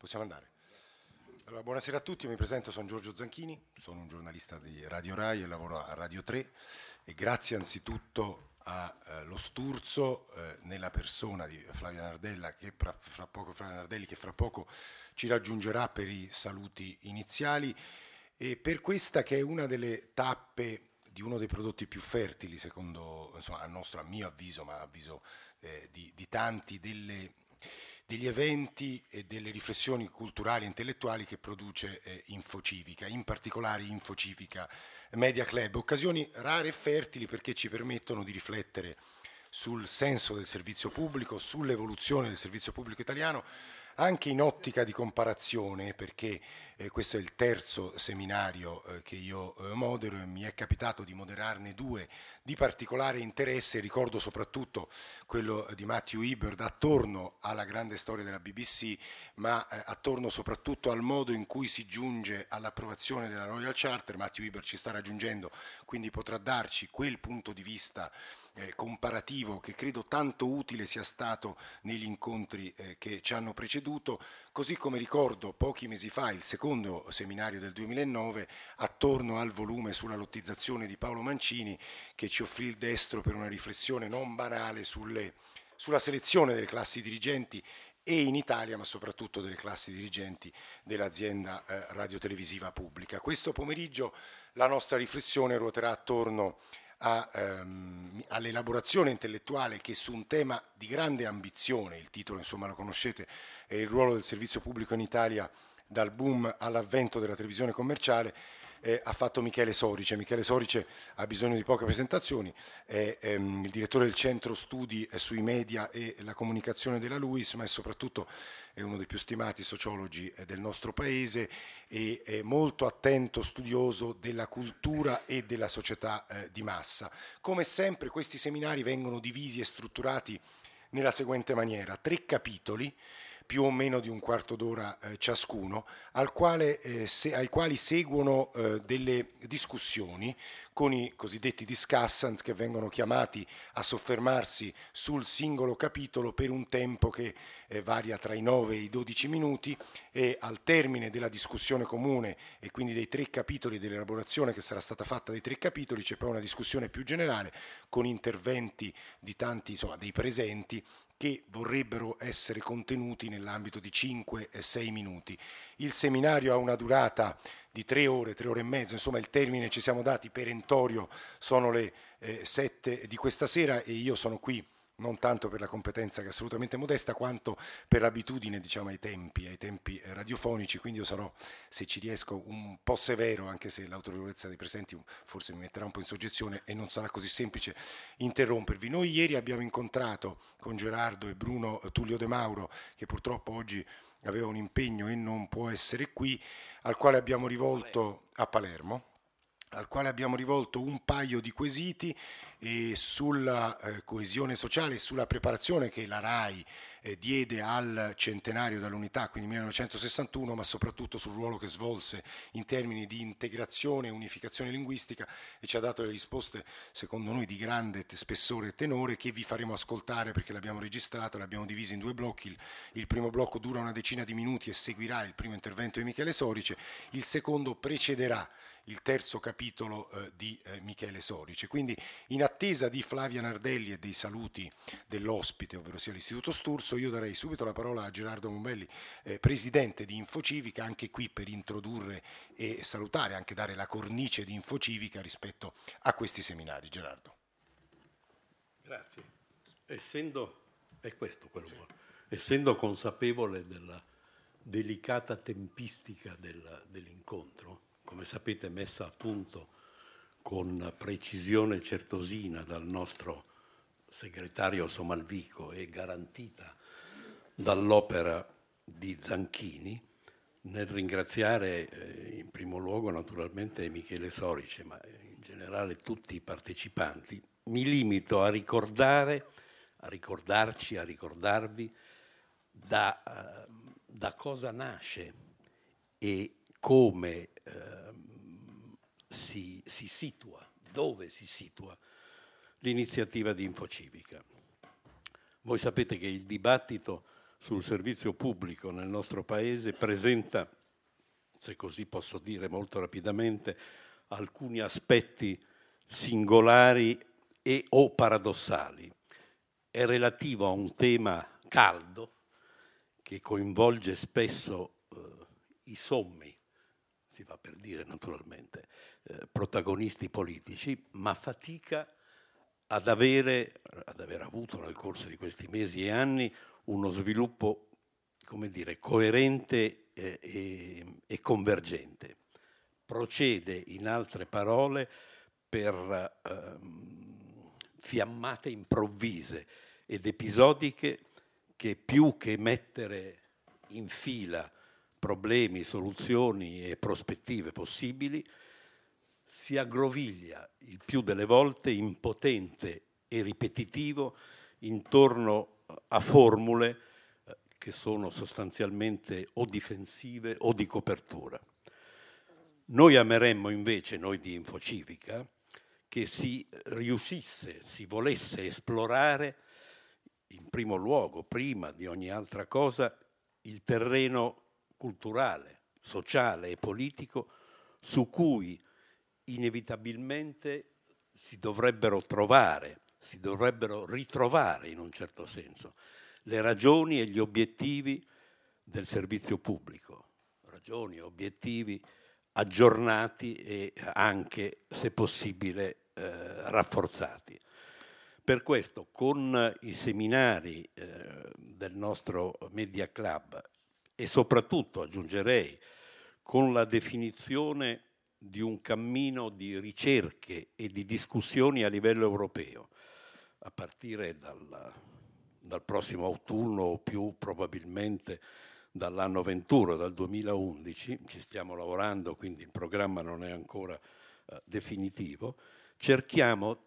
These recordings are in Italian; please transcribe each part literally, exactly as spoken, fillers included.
Possiamo andare. Allora, buonasera a tutti, mi presento, sono Giorgio Zanchini, sono un giornalista di Radio Rai e lavoro a Radio tre e grazie anzitutto allo eh, Sturzo eh, nella persona di Flavia Nardella che fra, fra poco, Flavia Nardelli che fra poco ci raggiungerà per i saluti iniziali e per questa che è una delle tappe di uno dei prodotti più fertili, secondo, insomma, a nostro, a mio avviso, ma a avviso eh, di, di tanti, delle degli eventi e delle riflessioni culturali e intellettuali che produce eh, Infocivica, in particolare Infocivica Media Club, occasioni rare e fertili perché ci permettono di riflettere sul senso del servizio pubblico, sull'evoluzione del servizio pubblico italiano, anche in ottica di comparazione, perché eh, questo è il terzo seminario eh, che io eh, modero e mi è capitato di moderarne due di particolare interesse, ricordo soprattutto quello di Matthew Hibberd attorno alla grande storia della B B C, ma eh, attorno soprattutto al modo in cui si giunge all'approvazione della Royal Charter. Matthew Hibberd ci sta raggiungendo, quindi potrà darci quel punto di vista eh, comparativo che credo tanto utile sia stato negli incontri eh, che ci hanno preceduto, così come ricordo pochi mesi fa il secondo seminario del duemilanove attorno al volume sulla lottizzazione di Paolo Mancini, che ci offrì il destro per una riflessione non banale sulle, sulla selezione delle classi dirigenti e in Italia, ma soprattutto delle classi dirigenti dell'azienda eh, radiotelevisiva pubblica. Questo pomeriggio la nostra riflessione ruoterà attorno a, ehm, all'elaborazione intellettuale che su un tema di grande ambizione, il titolo insomma lo conoscete, è il ruolo del servizio pubblico in Italia dal boom all'avvento della televisione commerciale, eh, ha fatto Michele Sorice. Michele Sorice ha bisogno di poche presentazioni, è ehm, il direttore del centro studi sui media e la comunicazione della LUISS, ma è soprattutto è uno dei più stimati sociologi eh, del nostro paese e è molto attento studioso della cultura e della società eh, di massa. Come sempre questi seminari vengono divisi e strutturati nella seguente maniera: tre capitoli più o meno di un quarto d'ora eh, ciascuno, al quale, eh, se, ai quali seguono eh, delle discussioni con i cosiddetti discussant che vengono chiamati a soffermarsi sul singolo capitolo per un tempo che eh, varia tra i nove e i dodici minuti e al termine della discussione comune e quindi dei tre capitoli, dell'elaborazione che sarà stata fatta dei tre capitoli, c'è poi una discussione più generale con interventi di tanti, insomma, dei presenti che vorrebbero essere contenuti nell'ambito di cinque e sei minuti. Il seminario ha una durata di tre ore, tre ore e mezzo, insomma il termine ci siamo dati perentorio, sono le eh, sette di questa sera e io sono qui non tanto per la competenza che è assolutamente modesta, quanto per l'abitudine, diciamo, ai tempi, ai tempi radiofonici, quindi io sarò, se ci riesco, un po' severo, anche se l'autorevolezza dei presenti forse mi metterà un po' in soggezione e non sarà così semplice interrompervi. Noi ieri abbiamo incontrato con Gerardo e Bruno Tullio De Mauro, che purtroppo oggi aveva un impegno e non può essere qui, al quale abbiamo rivolto a Palermo, al quale abbiamo rivolto un paio di quesiti eh, sulla eh, coesione sociale e sulla preparazione che la RAI eh, diede al centenario dall'unità, quindi millenovecentosessantuno, ma soprattutto sul ruolo che svolse in termini di integrazione e unificazione linguistica, e ci ha dato le risposte secondo noi di grande spessore e tenore che vi faremo ascoltare perché l'abbiamo registrato, l'abbiamo diviso in due blocchi. Il, il primo blocco dura una decina di minuti e seguirà il primo intervento di Michele Sorice, il secondo precederà il terzo capitolo eh, di eh, Michele Sorice. Quindi in attesa di Flavia Nardelli e dei saluti dell'ospite, ovvero sia l'Istituto Sturzo, io darei subito la parola a Gerardo Mombelli, eh, presidente di Infocivica, anche qui per introdurre e salutare, anche dare la cornice di Infocivica rispetto a questi seminari. Gerardo. Grazie. Essendo, è questo quello buono, essendo consapevole della delicata tempistica del, dell'incontro, come sapete messa a punto con precisione certosina dal nostro segretario Somalvico e garantita dall'opera di Zanchini, nel ringraziare eh, in primo luogo naturalmente Michele Sorice, ma in generale tutti i partecipanti, mi limito a ricordare, a ricordarci, a ricordarvi da, uh, da cosa nasce e come eh, si, si situa, dove si situa l'iniziativa di Infocivica. Voi sapete che il dibattito sul servizio pubblico nel nostro Paese presenta, se così posso dire molto rapidamente, alcuni aspetti singolari e o paradossali. È relativo a un tema caldo che coinvolge spesso eh, i sommi, si fa per dire naturalmente, eh, protagonisti politici, ma fatica ad avere, ad aver avuto nel corso di questi mesi e anni uno sviluppo, come dire, coerente eh, e, e convergente. Procede, in altre parole, per ehm, fiammate improvvise ed episodiche che, più che mettere in fila problemi, soluzioni e prospettive possibili, si aggroviglia il più delle volte impotente e ripetitivo intorno a formule che sono sostanzialmente o difensive o di copertura. Noi ameremmo invece, noi di Infocivica, che si riuscisse, si volesse esplorare in primo luogo, prima di ogni altra cosa, il terreno culturale, sociale e politico su cui inevitabilmente si dovrebbero trovare, si dovrebbero ritrovare in un certo senso le ragioni e gli obiettivi del servizio pubblico, ragioni e obiettivi aggiornati e anche, se possibile, eh, rafforzati. Per questo, con i seminari eh, del nostro Media Club e soprattutto, aggiungerei, con la definizione di un cammino di ricerche e di discussioni a livello europeo, a partire dal, dal prossimo autunno o più probabilmente dall'anno venturo, dal duemilaundici, ci stiamo lavorando, quindi il programma non è ancora eh, definitivo, cerchiamo,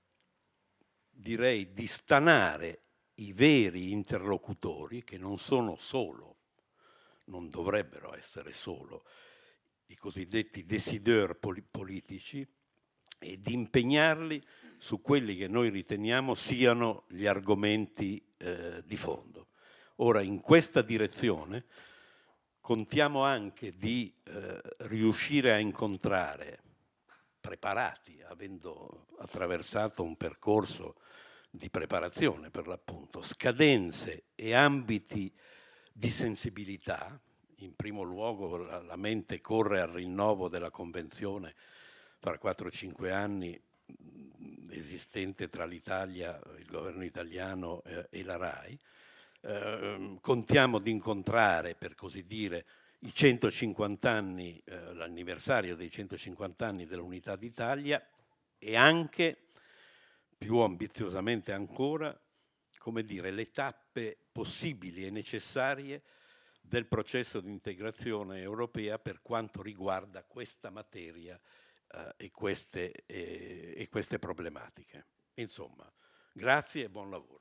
direi, di stanare i veri interlocutori, che non sono solo, non dovrebbero essere solo, i cosiddetti décideurs politici, e di impegnarli su quelli che noi riteniamo siano gli argomenti eh, di fondo. Ora, in questa direzione contiamo anche di eh, riuscire a incontrare, preparati, avendo attraversato un percorso di preparazione per l'appunto, scadenze e ambiti di sensibilità. In primo luogo la, la mente corre al rinnovo della convenzione tra quattro o cinque anni esistente tra l'Italia, il governo italiano eh, e la RAI. Eh, contiamo di incontrare, per così dire, i centocinquanta anni, eh, l'anniversario dei centocinquanta anni dell'Unità d'Italia e anche, più ambiziosamente ancora, come dire, le tappe possibili e necessarie del processo di integrazione europea per quanto riguarda questa materia eh, e, queste, eh, e queste problematiche. Insomma, grazie e buon lavoro.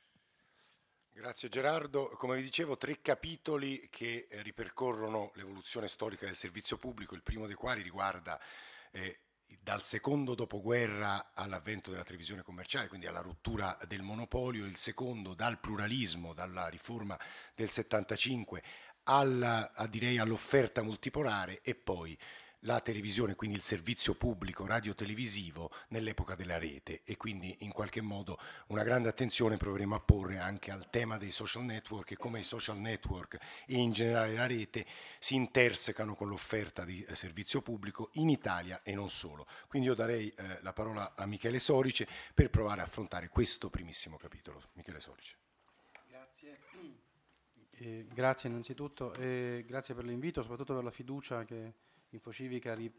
Grazie Gerardo. Come vi dicevo, tre capitoli che eh, ripercorrono l'evoluzione storica del servizio pubblico, il primo dei quali riguarda eh, dal secondo dopoguerra all'avvento della televisione commerciale, quindi alla rottura del monopolio, il secondo dal pluralismo, dalla riforma del settantacinque alla, a, direi, all'offerta multipolare, e poi la televisione, quindi il servizio pubblico radiotelevisivo nell'epoca della rete, e quindi in qualche modo una grande attenzione proveremo a porre anche al tema dei social network e come i social network e in generale la rete si intersecano con l'offerta di eh, servizio pubblico in Italia e non solo. Quindi io darei eh, la parola a Michele Sorice per provare a affrontare questo primissimo capitolo. Michele Sorice. Grazie. Eh, grazie innanzitutto e grazie per l'invito, soprattutto per la fiducia che Infocivica eh,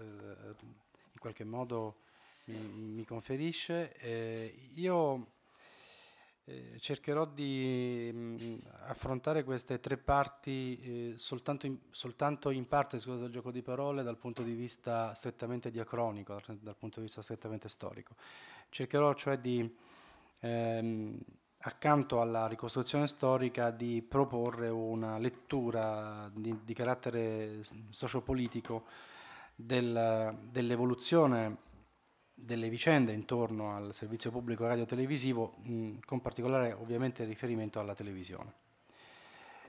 in qualche modo mi, mi conferisce. Eh, io eh, cercherò di mh, affrontare queste tre parti eh, soltanto, in, soltanto in parte, scusate il gioco di parole, dal punto di vista strettamente diacronico, dal, dal punto di vista strettamente storico. Cercherò cioè di ehm, accanto alla ricostruzione storica di proporre una lettura di, di carattere sociopolitico del, dell'evoluzione delle vicende intorno al servizio pubblico radiotelevisivo, mh, con particolare ovviamente riferimento alla televisione.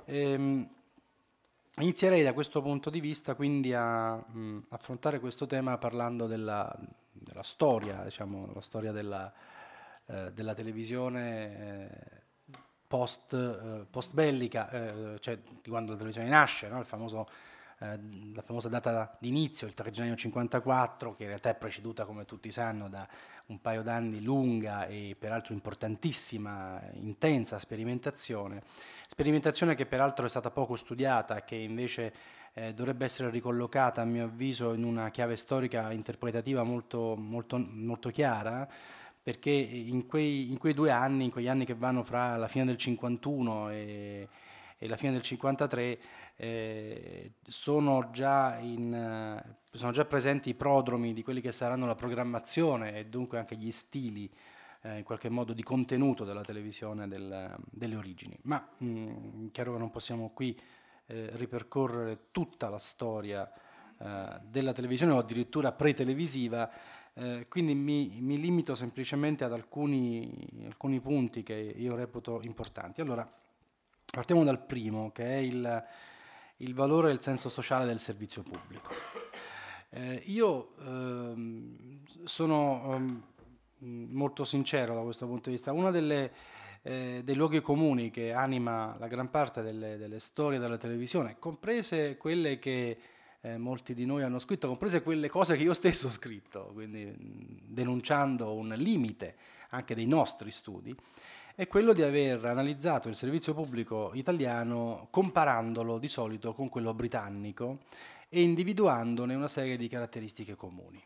Ehm, inizierei da questo punto di vista quindi a mh, affrontare questo tema parlando della, della storia, diciamo, la storia della, eh, della televisione eh, post, eh, post bellica, eh, cioè di quando la televisione nasce, no? Il famoso, eh, la famosa data di inizio, il tre gennaio cinquantaquattro, che in realtà è preceduta, come tutti sanno, da un paio d'anni lunga e peraltro importantissima, intensa sperimentazione, sperimentazione che peraltro è stata poco studiata, che invece eh, dovrebbe essere ricollocata, a mio avviso, in una chiave storica interpretativa molto, molto, molto chiara, perché in quei, in quei due anni, in quegli anni che vanno fra la fine del cinquantuno e, e la fine del cinquantatré, eh, sono, già in, eh, sono già presenti i prodromi di quelli che saranno la programmazione e dunque anche gli stili eh, in qualche modo di contenuto della televisione del, delle origini. Ma mh, chiaro che non possiamo qui eh, ripercorrere tutta la storia eh, della televisione o addirittura pre-televisiva, eh, quindi mi, mi limito semplicemente ad alcuni, alcuni punti che io reputo importanti. Allora, partiamo dal primo, che è il, il valore e il senso sociale del servizio pubblico. Eh, io ehm, sono ehm, molto sincero da questo punto di vista. Uno delle, eh, dei luoghi comuni che anima la gran parte delle, delle storie della televisione, comprese quelle che eh, molti di noi hanno scritto, comprese quelle cose che io stesso ho scritto, quindi mh, denunciando un limite anche dei nostri studi, è quello di aver analizzato il servizio pubblico italiano comparandolo di solito con quello britannico e individuandone una serie di caratteristiche comuni.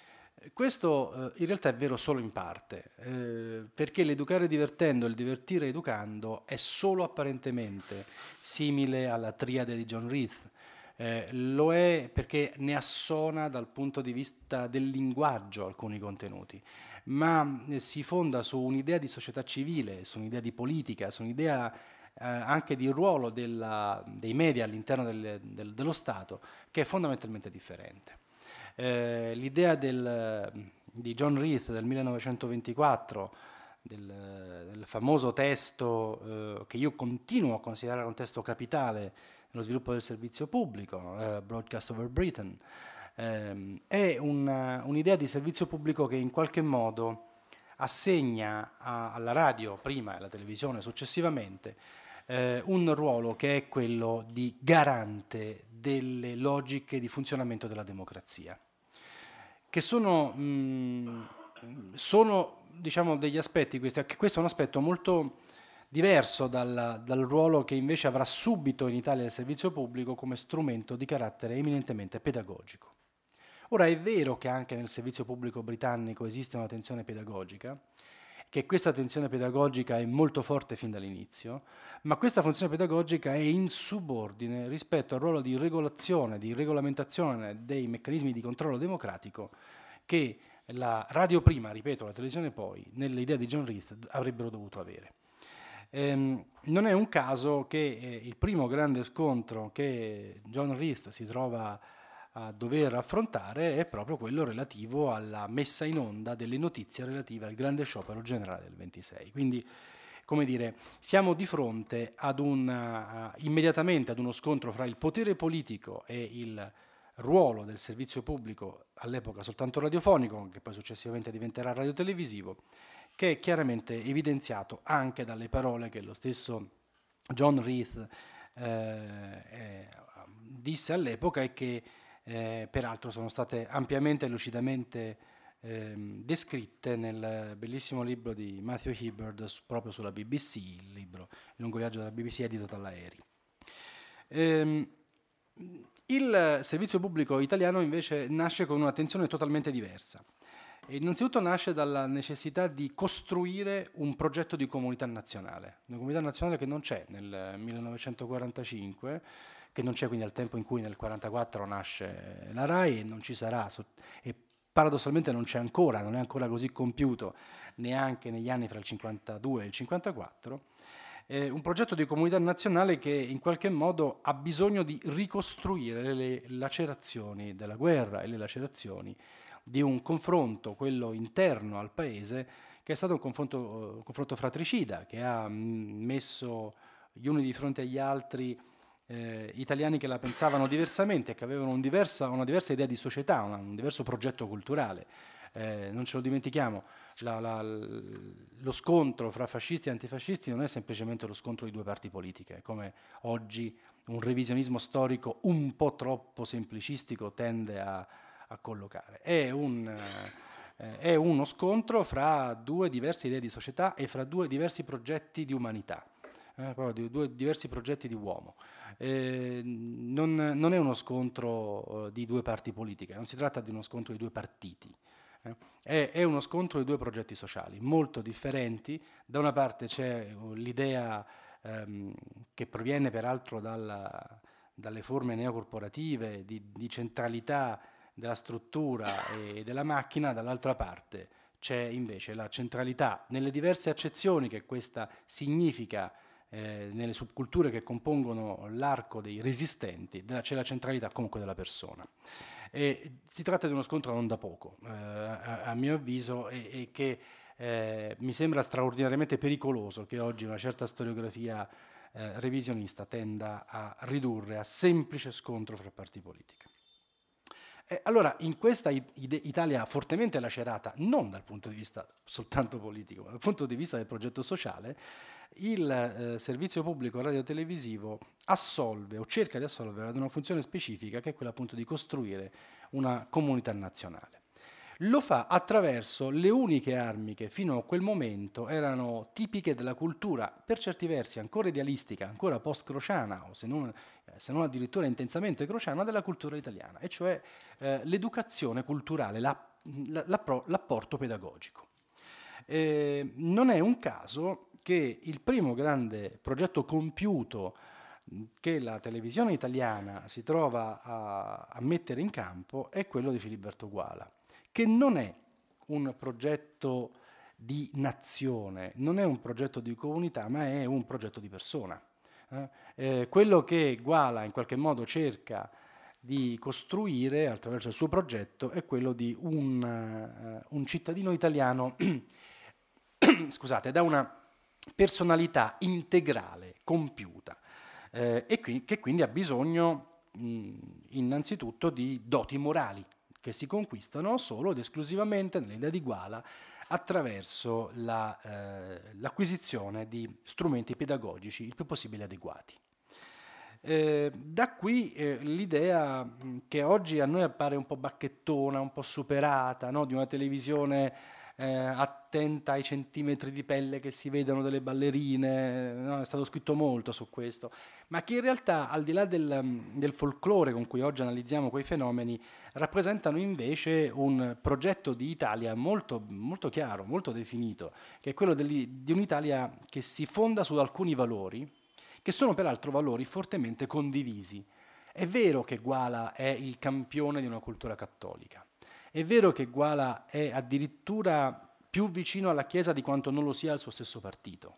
Questo eh, in realtà è vero solo in parte, eh, perché l'educare divertendo e il divertire educando è solo apparentemente simile alla triade di John Reith. Eh, lo è perché ne assona dal punto di vista del linguaggio alcuni contenuti, ma eh, si fonda su un'idea di società civile, su un'idea di politica, su un'idea eh, anche di ruolo della, dei media all'interno del, del, dello Stato, che è fondamentalmente differente. Eh, l'idea del, di John Reith del millenovecentoventiquattro, del, del famoso testo eh, che io continuo a considerare un testo capitale nello sviluppo del servizio pubblico, eh, Broadcast over Britain, eh, è una, un'idea di servizio pubblico che in qualche modo assegna a, alla radio prima e alla televisione successivamente eh, un ruolo che è quello di garante delle logiche di funzionamento della democrazia, che sono, mh, sono diciamo, degli aspetti, questi, questo è un aspetto molto diverso dal, dal ruolo che invece avrà subito in Italia il servizio pubblico come strumento di carattere eminentemente pedagogico. Ora è vero che anche nel servizio pubblico britannico esiste una tensione pedagogica, che questa tensione pedagogica è molto forte fin dall'inizio, ma questa funzione pedagogica è in subordine rispetto al ruolo di regolazione, di regolamentazione dei meccanismi di controllo democratico che la radio prima, ripeto, la televisione poi, nell'idea di John Reith avrebbero dovuto avere. Ehm, non è un caso che eh, il primo grande scontro che John Reith si trova a dover affrontare è proprio quello relativo alla messa in onda delle notizie relative al grande sciopero generale del ventisei. Quindi, come dire, siamo di fronte ad una, uh, immediatamente ad uno scontro fra il potere politico e il ruolo del servizio pubblico, all'epoca soltanto radiofonico, che poi successivamente diventerà radiotelevisivo, che è chiaramente evidenziato anche dalle parole che lo stesso John Reith eh, eh, disse all'epoca e che Eh, peraltro sono state ampiamente e lucidamente eh, descritte nel bellissimo libro di Matthew Hibberd su, proprio sulla B B C, il libro Il lungo viaggio della B B C edito dalla E R I. Ehm, il servizio pubblico italiano invece nasce con un'attenzione totalmente diversa. E innanzitutto nasce dalla necessità di costruire un progetto di comunità nazionale, una comunità nazionale che non c'è nel millenovecentoquarantacinque, che non c'è quindi al tempo in cui nel millenovecentoquarantaquattro nasce la RAI e non ci sarà, e paradossalmente non c'è ancora, non è ancora così compiuto neanche negli anni fra il cinquantadue e il cinquantaquattro, eh, un progetto di comunità nazionale che in qualche modo ha bisogno di ricostruire le lacerazioni della guerra e le lacerazioni di un confronto, quello interno al paese, che è stato un confronto, un confronto fratricida, che ha messo gli uni di fronte agli altri, eh, italiani che la pensavano diversamente, che avevano un diversa, una diversa idea di società, una, un diverso progetto culturale. Eh, non ce lo dimentichiamo, la, la, lo scontro fra fascisti e antifascisti non è semplicemente lo scontro di due parti politiche, come oggi un revisionismo storico un po' troppo semplicistico tende a, a collocare. È, un, eh, è uno scontro fra due diverse idee di società e fra due diversi progetti di umanità, eh, proprio di due diversi progetti di uomo. Eh, non, non è uno scontro eh, di due parti politiche, non si tratta di uno scontro di due partiti. Eh, è, è uno scontro di due progetti sociali molto differenti. Da una parte c'è l'idea ehm, che proviene peraltro dalla, dalle forme neocorporative di, di centralità della struttura e della macchina, dall'altra parte c'è invece la centralità nelle diverse accezioni che questa significa eh, nelle subculture che compongono l'arco dei resistenti, della, c'è la centralità comunque della persona. E si tratta di uno scontro non da poco, eh, a, a mio avviso, e, e che eh, mi sembra straordinariamente pericoloso che oggi una certa storiografia eh, revisionista tenda a ridurre a semplice scontro fra parti politiche. E allora, in questa ide- Italia fortemente lacerata, non dal punto di vista soltanto politico, ma dal punto di vista del progetto sociale, il eh, servizio pubblico radiotelevisivo assolve o cerca di assolvere ad una funzione specifica, che è quella appunto di costruire una comunità nazionale. Lo fa attraverso le uniche armi che fino a quel momento erano tipiche della cultura, per certi versi ancora idealistica, ancora post-crociana, o se non, se non addirittura intensamente crociana, della cultura italiana, e cioè eh, l'educazione culturale, la, la, la, l'apporto pedagogico. Eh, non è un caso che il primo grande progetto compiuto che la televisione italiana si trova a, a mettere in campo è quello di Filiberto Guala, che non è un progetto di nazione, non è un progetto di comunità, ma è un progetto di persona. Eh? Eh, quello che Guala in qualche modo cerca di costruire attraverso il suo progetto è quello di un, uh, un cittadino italiano scusate, da una personalità integrale, compiuta, eh, e qui, che quindi ha bisogno mh, innanzitutto di doti morali che si conquistano solo ed esclusivamente nell'idea di Guala attraverso la, eh, l'acquisizione di strumenti pedagogici il più possibile adeguati. Eh, da qui eh, l'idea che oggi a noi appare un po' bacchettona, un po' superata, no? Di una televisione Eh, attenta ai centimetri di pelle che si vedono delle ballerine, no? È stato scritto molto su questo, ma che in realtà, al di là del, del folklore con cui oggi analizziamo quei fenomeni, rappresentano invece un progetto di Italia molto, molto chiaro, molto definito, che è quello di, di un'Italia che si fonda su alcuni valori, che sono peraltro valori fortemente condivisi. È vero che Guala è il campione di una cultura cattolica. È vero che Guala è addirittura più vicino alla Chiesa di quanto non lo sia al suo stesso partito.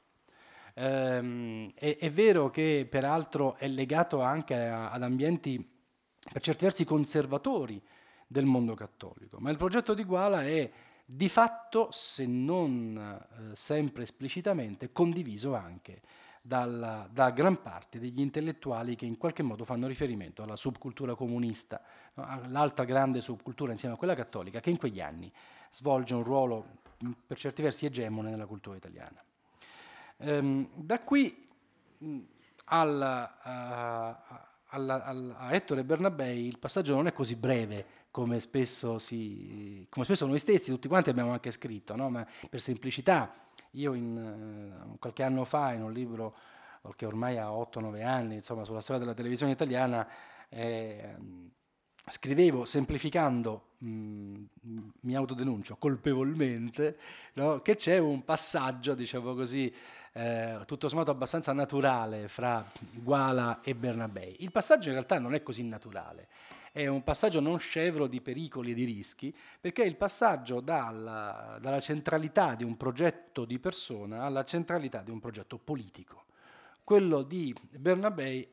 Ehm, è, è vero che peraltro è legato anche a, ad ambienti per certi versi conservatori del mondo cattolico, ma il progetto di Guala è di fatto, se non eh, sempre esplicitamente, condiviso anche dalla, da gran parte degli intellettuali che in qualche modo fanno riferimento alla subcultura comunista, no? L'altra grande subcultura insieme a quella cattolica, che in quegli anni svolge un ruolo per certi versi egemone nella cultura italiana. Ehm, da qui mh, al, a, a, a, a Ettore Bernabei il passaggio non è così breve come spesso, si, come spesso noi stessi, tutti quanti abbiamo anche scritto, no? Ma per semplicità. Io in, qualche anno fa, in un libro che ormai ha otto nove anni, insomma, sulla storia della televisione italiana, eh, scrivevo, semplificando, mh, mi autodenuncio colpevolmente, no? Che c'è un passaggio, diciamo così, eh, tutto sommato abbastanza naturale fra Guala e Bernabei. Il passaggio in realtà non è così naturale. È un passaggio non scevro di pericoli e di rischi, perché è il passaggio dalla, dalla centralità di un progetto di persona alla centralità di un progetto politico. Quello di Bernabei è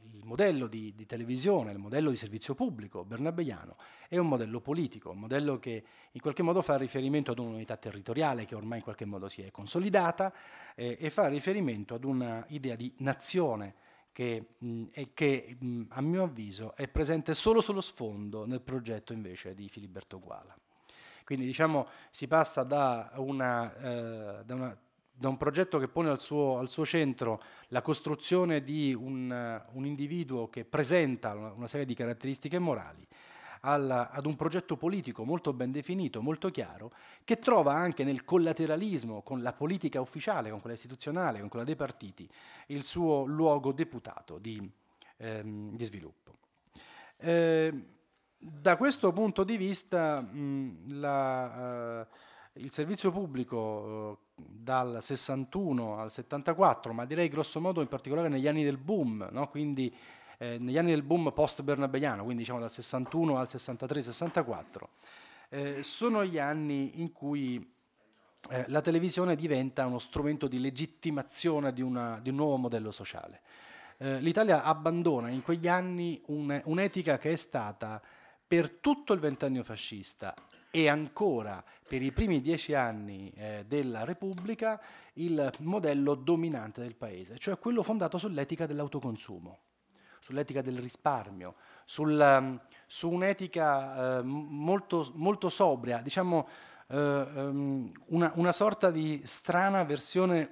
il modello di, di televisione, il modello di servizio pubblico bernabeiano è un modello politico, un modello che in qualche modo fa riferimento ad un'unità territoriale che ormai in qualche modo si è consolidata eh, e fa riferimento ad una idea di nazione che, mh, è, che mh, a mio avviso è presente solo sullo sfondo nel progetto invece di Filiberto Guala. Quindi diciamo si passa da una, eh, da una da un progetto che pone al suo, al suo centro la costruzione di un, un individuo che presenta una, una serie di caratteristiche morali, al, ad un progetto politico molto ben definito, molto chiaro, che trova anche nel collateralismo con la politica ufficiale, con quella istituzionale, con quella dei partiti, il suo luogo deputato di, ehm, di sviluppo. Eh, da questo punto di vista mh, la... Uh, il servizio pubblico eh, dal sessantuno al settantaquattro, ma direi grosso modo in particolare negli anni del boom, no? Quindi eh, negli anni del boom post-bernabeiano, quindi diciamo dal sessantuno al sessantatré sessantaquattro, eh, sono gli anni in cui eh, la televisione diventa uno strumento di legittimazione di, una, di un nuovo modello sociale. Eh, L'Italia abbandona in quegli anni un, un'etica che è stata per tutto il ventennio fascista e ancora per i primi dieci anni eh, della Repubblica il modello dominante del paese, cioè quello fondato sull'etica dell'autoconsumo, sull'etica del risparmio, sul, um, su un'etica eh, molto, molto sobria, diciamo eh, um, una, una sorta di strana versione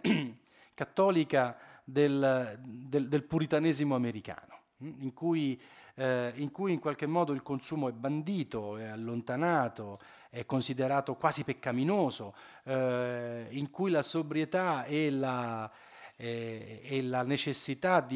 cattolica del, del, del puritanesimo americano, in cui Eh, in cui in qualche modo il consumo è bandito, è allontanato, è considerato quasi peccaminoso, eh, in cui la sobrietà e la, eh, e la necessità di,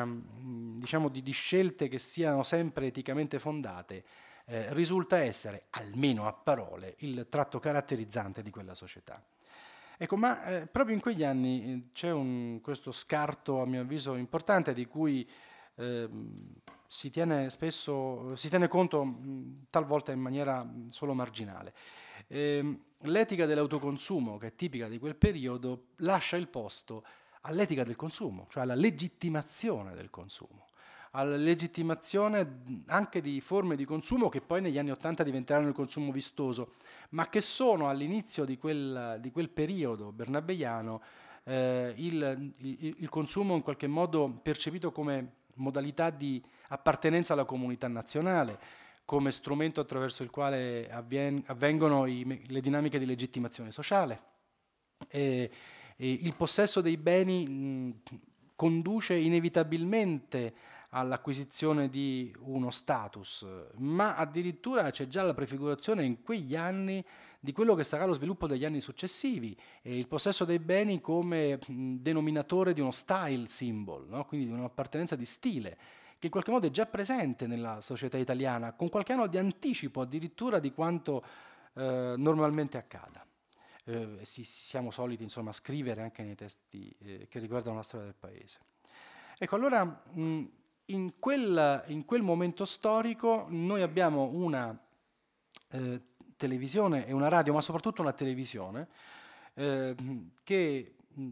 un, diciamo, di, di scelte che siano sempre eticamente fondate eh, risulta essere, almeno a parole, il tratto caratterizzante di quella società. Ecco, ma eh, proprio in quegli anni c'è un, questo scarto, a mio avviso, importante di cui eh, si tiene spesso, si tiene conto mh, talvolta in maniera mh, solo marginale. Eh, l'etica dell'autoconsumo, che è tipica di quel periodo, lascia il posto all'etica del consumo, cioè alla legittimazione del consumo, alla legittimazione anche di forme di consumo che poi negli anni Ottanta diventeranno il consumo vistoso, ma che sono all'inizio di quel, di quel periodo bernabeiano eh, il, il, il consumo in qualche modo percepito come modalità di appartenenza alla comunità nazionale, come strumento attraverso il quale avvien- avvengono i, le dinamiche di legittimazione sociale. E, e il possesso dei beni mh, conduce inevitabilmente all'acquisizione di uno status, ma addirittura c'è già la prefigurazione in quegli anni di quello che sarà lo sviluppo degli anni successivi, e il possesso dei beni come mh, denominatore di uno style symbol, no? Quindi di un'appartenenza di stile, che in qualche modo è già presente nella società italiana, con qualche anno di anticipo addirittura di quanto eh, normalmente accada. Eh, si, siamo soliti insomma scrivere anche nei testi eh, che riguardano la storia del paese. Ecco, allora mh, in, quel, in quel momento storico noi abbiamo una eh, televisione e una radio, ma soprattutto una televisione eh, che mh,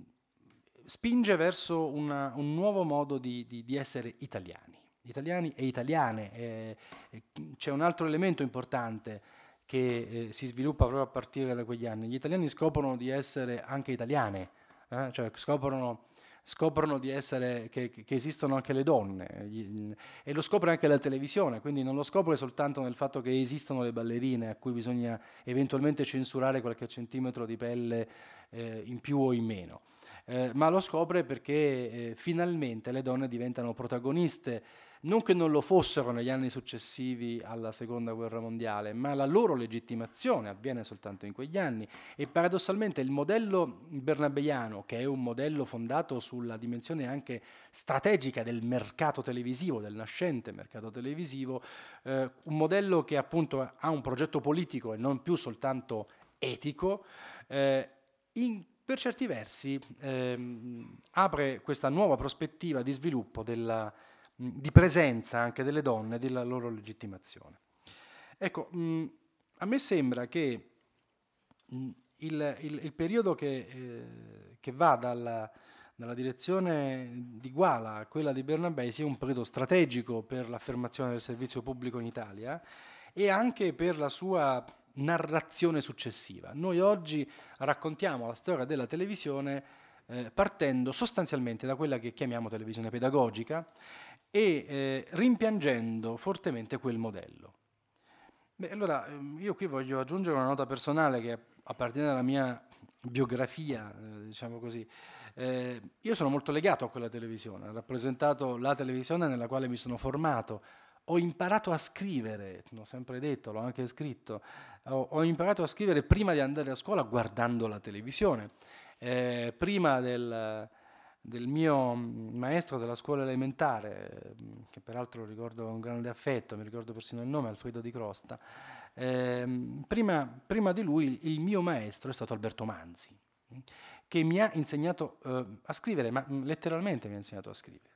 spinge verso una, un nuovo modo di, di, di essere italiani, italiani e italiane. Eh, eh, c'è un altro elemento importante che eh, si sviluppa proprio a partire da quegli anni. Gli italiani scoprono di essere anche italiane, eh? Cioè scoprono, scoprono di essere, che, che esistono anche le donne, gli, e lo scopre anche la televisione, quindi non lo scopre soltanto nel fatto che esistono le ballerine a cui bisogna eventualmente censurare qualche centimetro di pelle eh, in più o in meno, eh, ma lo scopre perché eh, finalmente le donne diventano protagoniste. Non che non lo fossero negli anni successivi alla Seconda Guerra Mondiale, ma la loro legittimazione avviene soltanto in quegli anni, e paradossalmente il modello bernabeiano, che è un modello fondato sulla dimensione anche strategica del mercato televisivo, del nascente mercato televisivo, eh, un modello che appunto ha un progetto politico e non più soltanto etico, eh, in per certi versi ehm, apre questa nuova prospettiva di sviluppo della di presenza anche delle donne e della loro legittimazione. Ecco, mh, a me sembra che mh, il, il, il periodo che, eh, che va dal, dalla direzione di Guala a quella di Bernabei sia un periodo strategico per l'affermazione del servizio pubblico in Italia e anche per la sua narrazione successiva. Noi oggi raccontiamo la storia della televisione eh, partendo sostanzialmente da quella che chiamiamo televisione pedagogica e eh, rimpiangendo fortemente quel modello. Beh, allora io qui voglio aggiungere una nota personale che appartiene alla mia biografia, eh, diciamo così. Eh, io sono molto legato a quella televisione, ho rappresentato la televisione nella quale mi sono formato, ho imparato a scrivere, l'ho sempre detto, l'ho anche scritto, ho, ho imparato a scrivere prima di andare a scuola guardando la televisione, eh, prima del, del mio maestro della scuola elementare, che peraltro ricordo con grande affetto, mi ricordo persino il nome, Alfredo Di Crosta, eh, prima, prima di lui il mio maestro è stato Alberto Manzi, che mi ha insegnato eh, a scrivere, ma letteralmente mi ha insegnato a scrivere.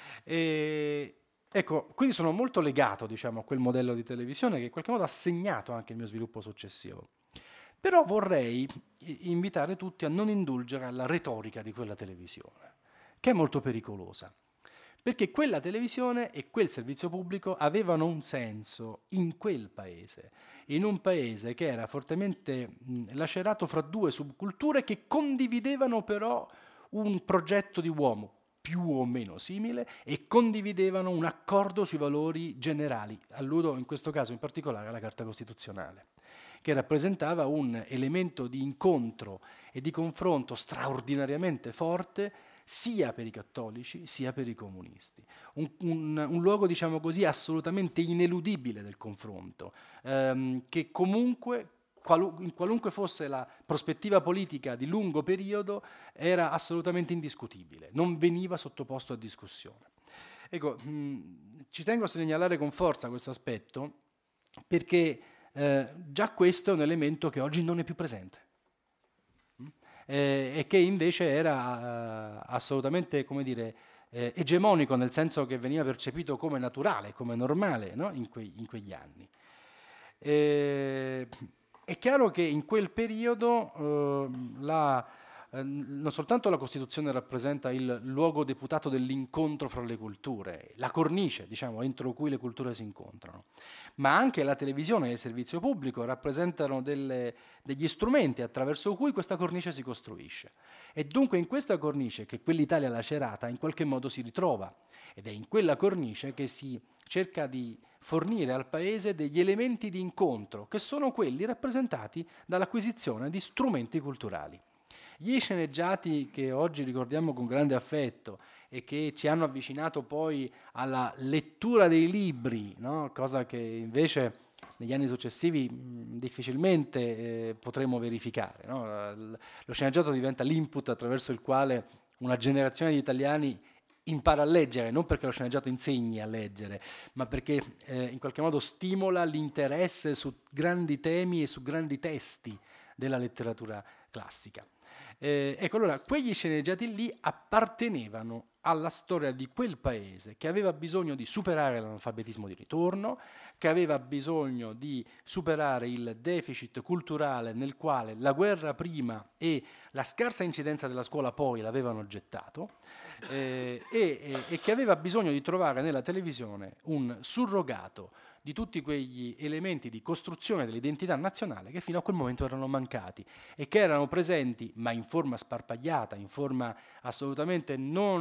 E, ecco, quindi sono molto legato, diciamo, a quel modello di televisione che in qualche modo ha segnato anche il mio sviluppo successivo. Però vorrei invitare tutti a non indulgere alla retorica di quella televisione, che è molto pericolosa, perché quella televisione e quel servizio pubblico avevano un senso in quel paese, in un paese che era fortemente mh, lacerato fra due subculture che condividevano però un progetto di uomo più o meno simile e condividevano un accordo sui valori generali, alludo in questo caso in particolare alla Carta Costituzionale, che rappresentava un elemento di incontro e di confronto straordinariamente forte sia per i cattolici sia per i comunisti. Un, un, un luogo, diciamo così, assolutamente ineludibile del confronto, ehm, che comunque, qualu- in qualunque fosse la prospettiva politica di lungo periodo, era assolutamente indiscutibile, non veniva sottoposto a discussione. Ecco, mh, ci tengo a segnalare con forza questo aspetto, perché eh, già questo è un elemento che oggi non è più presente. Eh, e che invece era eh, assolutamente, come dire, eh, egemonico, nel senso che veniva percepito come naturale, come normale, no? in, quei, in quegli anni. Eh, è chiaro che in quel periodo eh, la, eh, non soltanto la Costituzione rappresenta il luogo deputato dell'incontro fra le culture, la cornice, diciamo, entro cui le culture si incontrano, ma anche la televisione e il servizio pubblico rappresentano delle, degli strumenti attraverso cui questa cornice si costruisce. E dunque in questa cornice che quell'Italia lacerata in qualche modo si ritrova, ed è in quella cornice che si cerca di fornire al Paese degli elementi di incontro, che sono quelli rappresentati dall'acquisizione di strumenti culturali. Gli sceneggiati che oggi ricordiamo con grande affetto e che ci hanno avvicinato poi alla lettura dei libri, no? Cosa che invece negli anni successivi mh, difficilmente eh, potremo verificare, no? Lo sceneggiato diventa l'input attraverso il quale una generazione di italiani impara a leggere, non perché lo sceneggiato insegni a leggere, ma perché eh, in qualche modo stimola l'interesse su grandi temi e su grandi testi della letteratura classica. Eh, ecco, allora, quegli sceneggiati lì appartenevano alla storia di quel paese che aveva bisogno di superare l'analfabetismo di ritorno, che aveva bisogno di superare il deficit culturale nel quale la guerra prima e la scarsa incidenza della scuola poi l'avevano gettato, eh, e, e che aveva bisogno di trovare nella televisione un surrogato di tutti quegli elementi di costruzione dell'identità nazionale che fino a quel momento erano mancati e che erano presenti, ma in forma sparpagliata, in forma assolutamente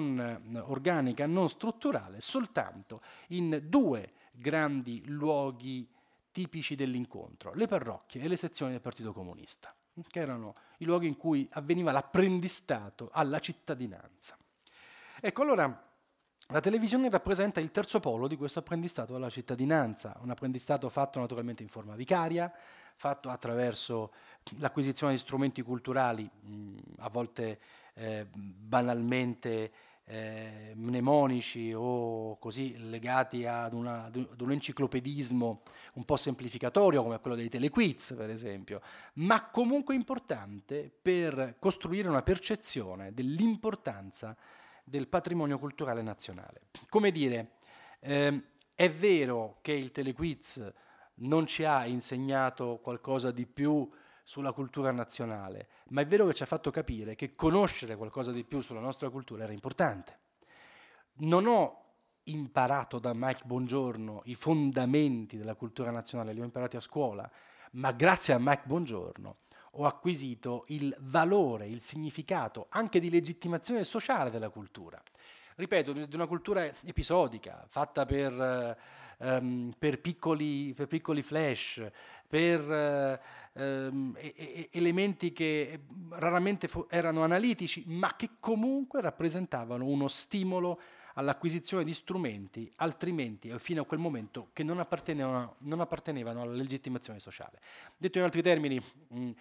non organica, non strutturale, soltanto in due grandi luoghi tipici dell'incontro, le parrocchie e le sezioni del Partito Comunista, che erano i luoghi in cui avveniva l'apprendistato alla cittadinanza. Ecco, allora, la televisione rappresenta il terzo polo di questo apprendistato alla cittadinanza, un apprendistato fatto naturalmente in forma vicaria, fatto attraverso l'acquisizione di strumenti culturali, mh, a volte eh, banalmente eh, mnemonici o così legati ad, una, ad un enciclopedismo un po' semplificatorio come quello dei telequiz, per esempio, ma comunque importante per costruire una percezione dell'importanza del patrimonio culturale nazionale. Come dire, ehm, è vero che il telequiz non ci ha insegnato qualcosa di più sulla cultura nazionale, ma è vero che ci ha fatto capire che conoscere qualcosa di più sulla nostra cultura era importante. Non ho imparato da Mike Bongiorno i fondamenti della cultura nazionale, li ho imparati a scuola, ma grazie a Mike Bongiorno ho acquisito il valore, il significato anche di legittimazione sociale della cultura. Ripeto, di una cultura episodica, fatta per, um, per, piccoli, per piccoli flash, per um, e, e, elementi che raramente fo- erano analitici, ma che comunque rappresentavano uno stimolo all'acquisizione di strumenti, altrimenti fino a quel momento che non appartenevano, non appartenevano alla legittimazione sociale. Detto in altri termini, mh,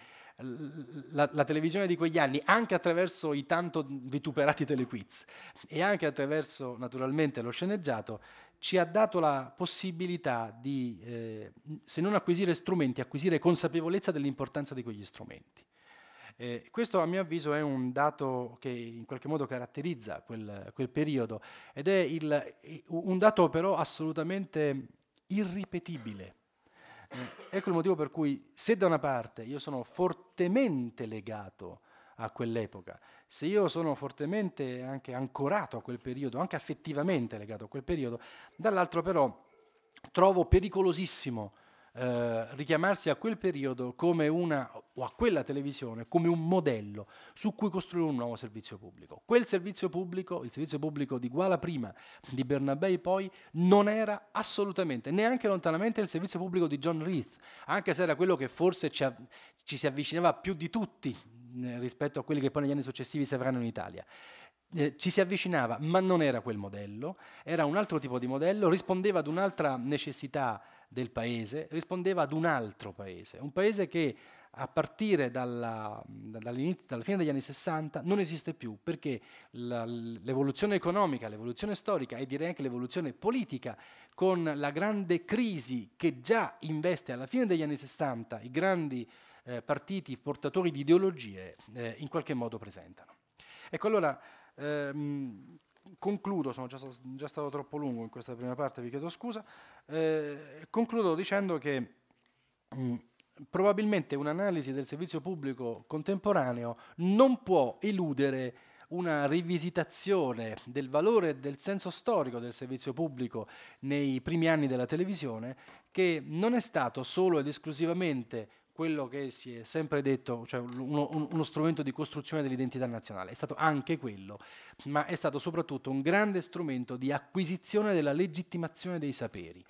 la, la televisione di quegli anni, anche attraverso i tanto vituperati telequiz e anche attraverso naturalmente lo sceneggiato, ci ha dato la possibilità di, eh, se non acquisire strumenti, acquisire consapevolezza dell'importanza di quegli strumenti. Eh, questo a mio avviso è un dato che in qualche modo caratterizza quel, quel periodo ed è il, un dato però assolutamente irripetibile. Eh, ecco il motivo per cui se da una parte io sono fortemente legato a quell'epoca, se io sono fortemente anche ancorato a quel periodo, anche affettivamente legato a quel periodo, dall'altro però trovo pericolosissimo eh, richiamarsi a quel periodo come una, o a quella televisione, come un modello su cui costruire un nuovo servizio pubblico. Quel servizio pubblico, il servizio pubblico di Guala prima, di Bernabei poi, non era assolutamente, neanche lontanamente il servizio pubblico di John Reith, anche se era quello che forse ci, a, ci si avvicinava più di tutti eh, rispetto a quelli che poi negli anni successivi si avranno in Italia. Eh, ci si avvicinava, ma non era quel modello, era un altro tipo di modello, rispondeva ad un'altra necessità del paese, rispondeva ad un altro paese, un paese che a partire dalla, dalla fine degli anni sessanta non esiste più, perché la, l'evoluzione economica, l'evoluzione storica e direi anche l'evoluzione politica, con la grande crisi che già investe alla fine degli anni sessanta i grandi eh, partiti portatori di ideologie, eh, in qualche modo presentano. Ecco, allora ehm, concludo, sono già, già stato troppo lungo in questa prima parte, vi chiedo scusa, eh, concludo dicendo che mh, probabilmente un'analisi del servizio pubblico contemporaneo non può eludere una rivisitazione del valore e del senso storico del servizio pubblico nei primi anni della televisione, che non è stato solo ed esclusivamente quello che si è sempre detto, cioè uno, uno strumento di costruzione dell'identità nazionale, è stato anche quello, ma è stato soprattutto un grande strumento di acquisizione della legittimazione dei saperi.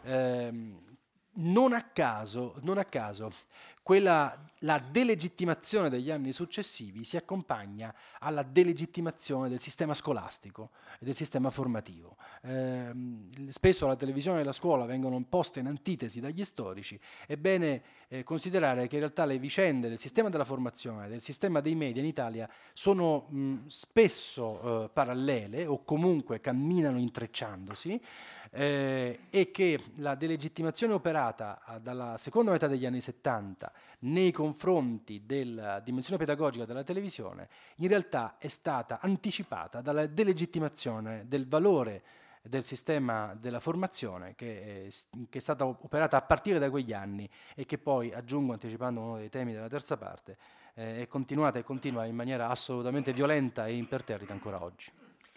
Eh, non a caso, non a caso quella, la delegittimazione degli anni successivi si accompagna alla delegittimazione del sistema scolastico e del sistema formativo. Eh, spesso la televisione e la scuola vengono poste in antitesi dagli storici. È bene eh, considerare che in realtà le vicende del sistema della formazione, del sistema dei media in Italia sono mh, spesso eh, parallele o comunque camminano intrecciandosi. Eh, e che la delegittimazione operata eh, dalla seconda metà degli anni settanta nei confronti della dimensione pedagogica della televisione in realtà è stata anticipata dalla delegittimazione del valore del sistema della formazione che è, che è stata operata a partire da quegli anni e che poi, aggiungo anticipando uno dei temi della terza parte, eh, è continuata e continua in maniera assolutamente violenta e imperterrita ancora oggi.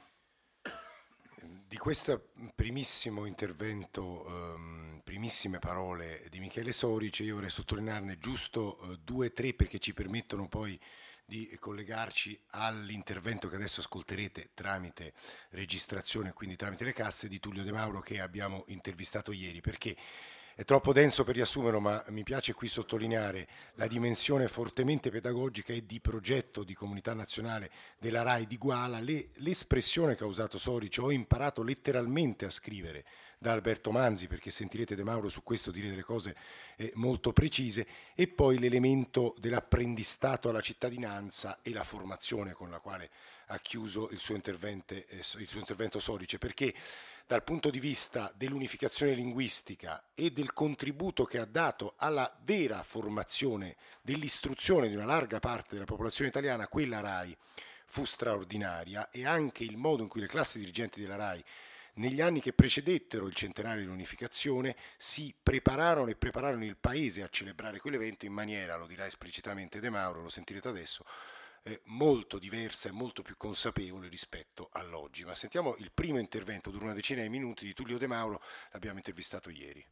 Di questo primissimo intervento, um, primissime parole di Michele Sorice, io vorrei sottolinearne giusto uh, due o tre perché ci permettono poi di collegarci all'intervento che adesso ascolterete tramite registrazione, quindi tramite le casse, di Tullio De Mauro, che abbiamo intervistato ieri, perché è troppo denso per riassumerlo, ma mi piace qui sottolineare la dimensione fortemente pedagogica e di progetto di comunità nazionale della RAI di Guala, le, l'espressione che ha usato Sorice, ho imparato letteralmente a scrivere da Alberto Manzi, perché sentirete De Mauro su questo dire delle cose eh, molto precise, e poi l'elemento dell'apprendistato alla cittadinanza e la formazione con la quale ha chiuso il suo intervento, eh, il suo intervento Sorice, perché dal punto di vista dell'unificazione linguistica e del contributo che ha dato alla vera formazione dell'istruzione di una larga parte della popolazione italiana, quella RAI fu straordinaria, e anche il modo in cui le classi dirigenti della RAI negli anni che precedettero il centenario dell'unificazione si prepararono e prepararono il paese a celebrare quell'evento in maniera, lo dirà esplicitamente De Mauro, lo sentirete adesso, eh, molto diversa e molto più consapevole rispetto all'oggi. Ma sentiamo il primo intervento, dura una decina di minuti, di Tullio De Mauro, l'abbiamo intervistato ieri.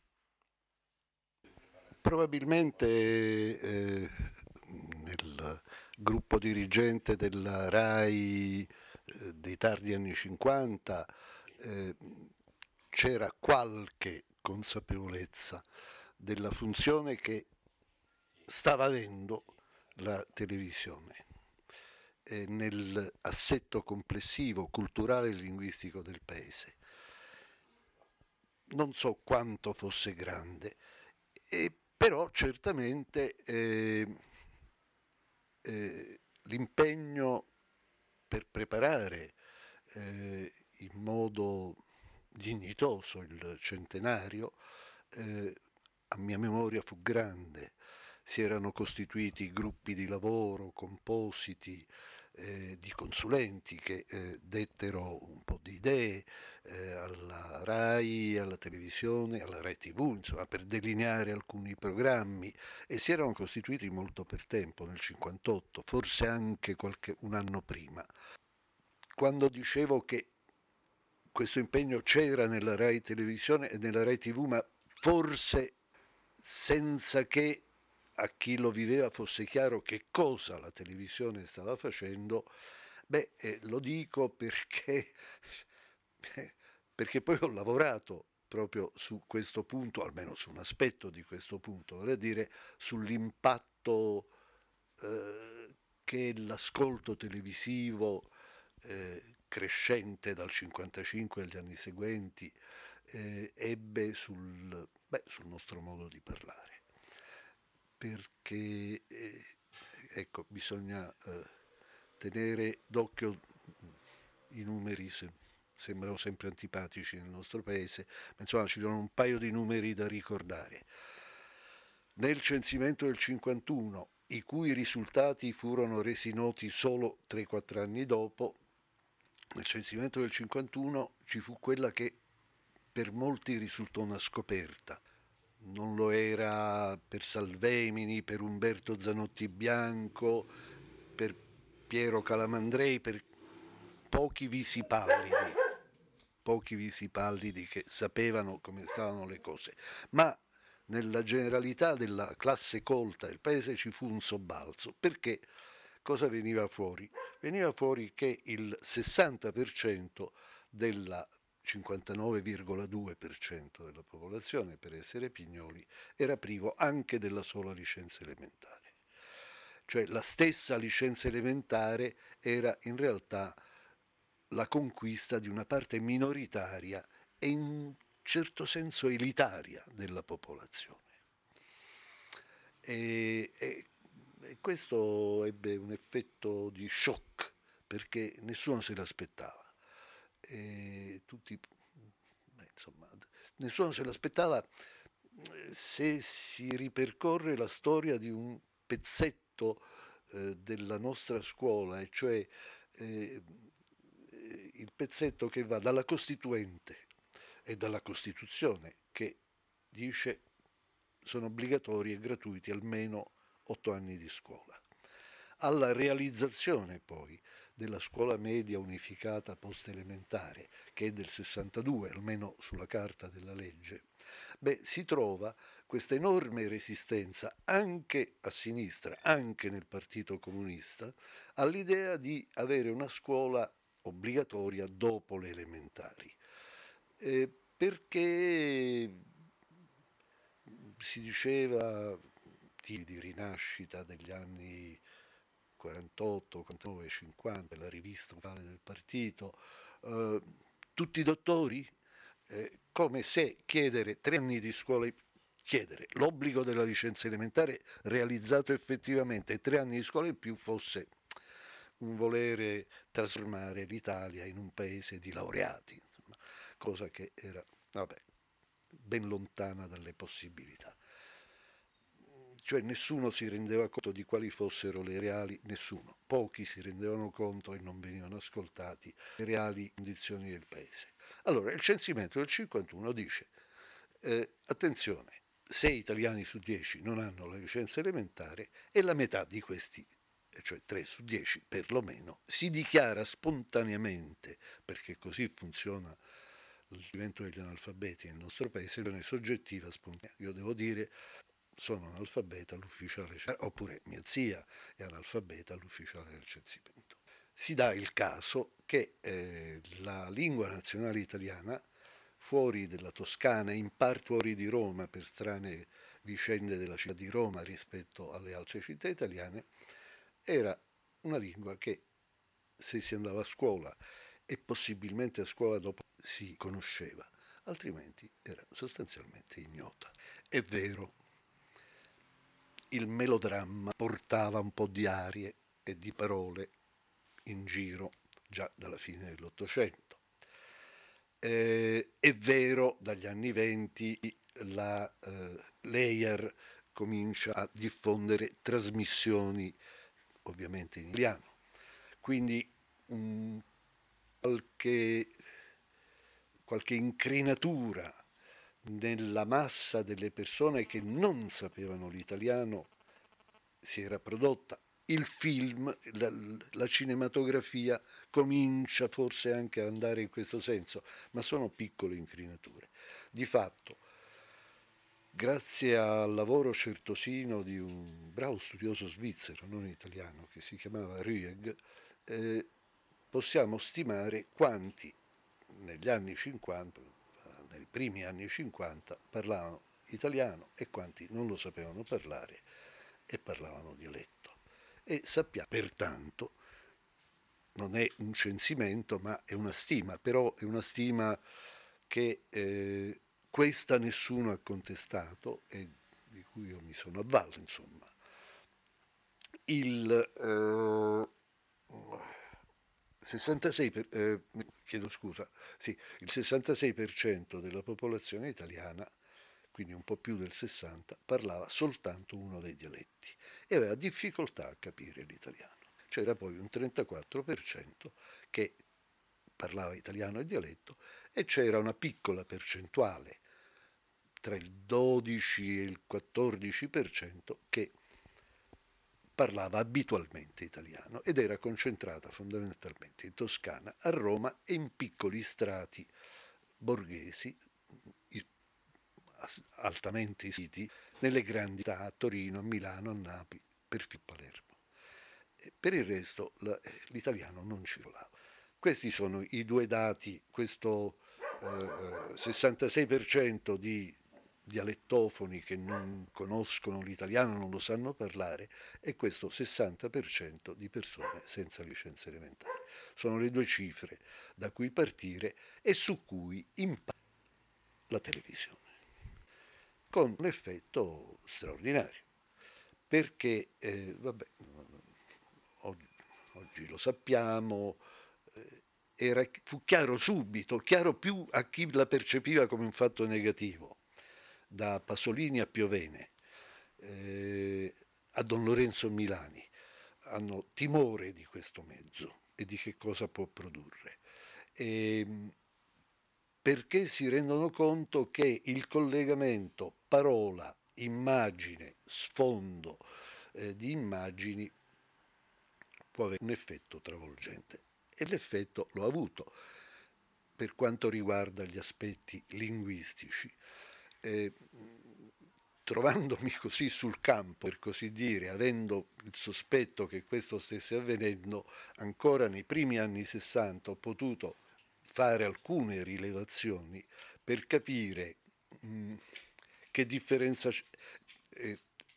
Probabilmente eh, nel gruppo dirigente della RAI eh, dei tardi anni cinquanta eh, c'era qualche consapevolezza della funzione che stava avendo la televisione eh, nell'assetto complessivo culturale e linguistico del paese. Non so quanto fosse grande, e però certamente eh, eh, l'impegno per preparare eh, in modo dignitoso il centenario, eh, a mia memoria fu grande. Si erano costituiti gruppi di lavoro compositi eh, di consulenti che eh, dettero un po' di idee eh, alla RAI, alla televisione, alla RAI tivù, insomma, per delineare alcuni programmi, e si erano costituiti molto per tempo, nel cinquantotto, forse anche qualche, un anno prima. Quando dicevo che questo impegno c'era nella RAI televisione e nella RAI tivù, ma forse senza che a chi lo viveva fosse chiaro che cosa la televisione stava facendo, beh, eh, lo dico perché, perché poi ho lavorato proprio su questo punto, almeno su un aspetto di questo punto, vale a dire sull'impatto eh, che l'ascolto televisivo eh, crescente dal cinquantacinque agli anni seguenti eh, ebbe sul, beh, sul nostro modo di parlare. Perché eh, ecco, bisogna eh, tenere d'occhio i numeri, se, sembrano sempre antipatici nel nostro paese, ma insomma ci sono un paio di numeri da ricordare. Nel censimento del cinquantuno, i cui risultati furono resi noti solo tre quattro anni dopo, nel censimento del cinquantuno ci fu quella che per molti risultò una scoperta. Non lo era per Salvemini, per Umberto Zanotti Bianco, per Piero Calamandrei, per pochi visi pallidi, pochi visi pallidi che sapevano come stavano le cose. Ma nella generalità della classe colta del paese ci fu un sobbalzo. Perché cosa veniva fuori? Veniva fuori che il sessanta per cento della cinquantanove virgola due per cento della popolazione, per essere pignoli, era privo anche della sola licenza elementare. Cioè la stessa licenza elementare era in realtà la conquista di una parte minoritaria e in certo senso elitaria della popolazione. E, e, e questo ebbe un effetto di shock, perché nessuno se l'aspettava. E tutti, beh, insomma, nessuno se l'aspettava. Se si ripercorre la storia di un pezzetto eh, della nostra scuola, e cioè eh, il pezzetto che va dalla Costituente e dalla Costituzione, che dice sono obbligatori e gratuiti almeno otto anni di scuola, alla realizzazione poi della scuola media unificata post-elementare, che è del sessantadue, almeno sulla carta della legge, beh, si trova questa enorme resistenza anche a sinistra, anche nel Partito Comunista, all'idea di avere una scuola obbligatoria dopo le elementari. Eh, perché si diceva di rinascita degli anni quarantotto, quarantanove, cinquanta, la rivista ufficiale del partito, eh, tutti dottori, eh, come se chiedere tre anni di scuola, chiedere l'obbligo della licenza elementare realizzato effettivamente e tre anni di scuola in più fosse un volere trasformare l'Italia in un paese di laureati, insomma, cosa che era, vabbè, ben lontana dalle possibilità. cioè nessuno si rendeva conto di quali fossero le reali, nessuno, pochi si rendevano conto e non venivano ascoltati le reali condizioni del paese. Allora, il censimento del cinquantuno dice, eh, attenzione, sei italiani su dieci non hanno la licenza elementare e la metà di questi, cioè tre su dieci perlomeno, si dichiara spontaneamente, perché così funziona il divento degli analfabeti nel nostro paese, è soggettiva spontanea. Io devo dire, sono analfabeta all'ufficiale, oppure mia zia è analfabeta all'ufficiale del censimento. Si dà il caso che eh, la lingua nazionale italiana, fuori della Toscana, in parte fuori di Roma, per strane vicende della città di Roma rispetto alle altre città italiane, era una lingua che, se si andava a scuola e possibilmente a scuola dopo, si conosceva, altrimenti era sostanzialmente ignota. È vero, il melodramma portava un po' di arie e di parole in giro già dalla fine dell'Ottocento. Eh, è vero, dagli anni venti la eh, l'E I R comincia a diffondere trasmissioni ovviamente in italiano, quindi um, qualche, qualche incrinatura nella massa delle persone che non sapevano l'italiano si era prodotta. Il film, la, la cinematografia comincia forse anche ad andare in questo senso, ma sono piccole incrinature. Di fatto, grazie al lavoro certosino di un bravo studioso svizzero, non italiano, che si chiamava Rüegg, eh, possiamo stimare quanti negli anni cinquanta, nei primi anni cinquanta, parlavano italiano e quanti non lo sapevano parlare e parlavano dialetto. E sappiamo, pertanto, non è un censimento, ma è una stima, però è una stima che eh, questa nessuno ha contestato e di cui io mi sono avvalso, insomma. Il eh, sessantasei per, eh, chiedo scusa, sì, il sessantasei per cento della popolazione italiana, quindi un po' più del sessanta per cento, parlava soltanto uno dei dialetti e aveva difficoltà a capire l'italiano. C'era poi un trentaquattro per cento che parlava italiano e dialetto e c'era una piccola percentuale, tra il dodici e il quattordici per cento, che parlava abitualmente italiano ed era concentrata fondamentalmente in Toscana, a Roma e in piccoli strati borghesi altamente isiti nelle grandi città, a Torino, a Milano, a Napoli, perfino a Palermo. E per il resto la, l'italiano non circolava. Questi sono i due dati, questo eh, sessantasei per cento di dialettofoni che non conoscono l'italiano, non lo sanno parlare, e questo sessanta per cento di persone senza licenza elementare. Sono le due cifre da cui partire e su cui impara la televisione, con un effetto straordinario, perché eh, vabbè, oggi, oggi lo sappiamo, eh, era, fu chiaro subito, chiaro più a chi la percepiva come un fatto negativo, da Pasolini a Piovene, eh, a Don Lorenzo Milani, hanno timore di questo mezzo e di che cosa può produrre. E, perché si rendono conto che il collegamento parola, immagine, sfondo eh, di immagini può avere un effetto travolgente e l'effetto lo ha avuto per quanto riguarda gli aspetti linguistici. Eh, trovandomi così sul campo, per così dire, avendo il sospetto che questo stesse avvenendo, ancora nei primi anni sessanta ho potuto fare alcune rilevazioni per capire mh, che differenza eh,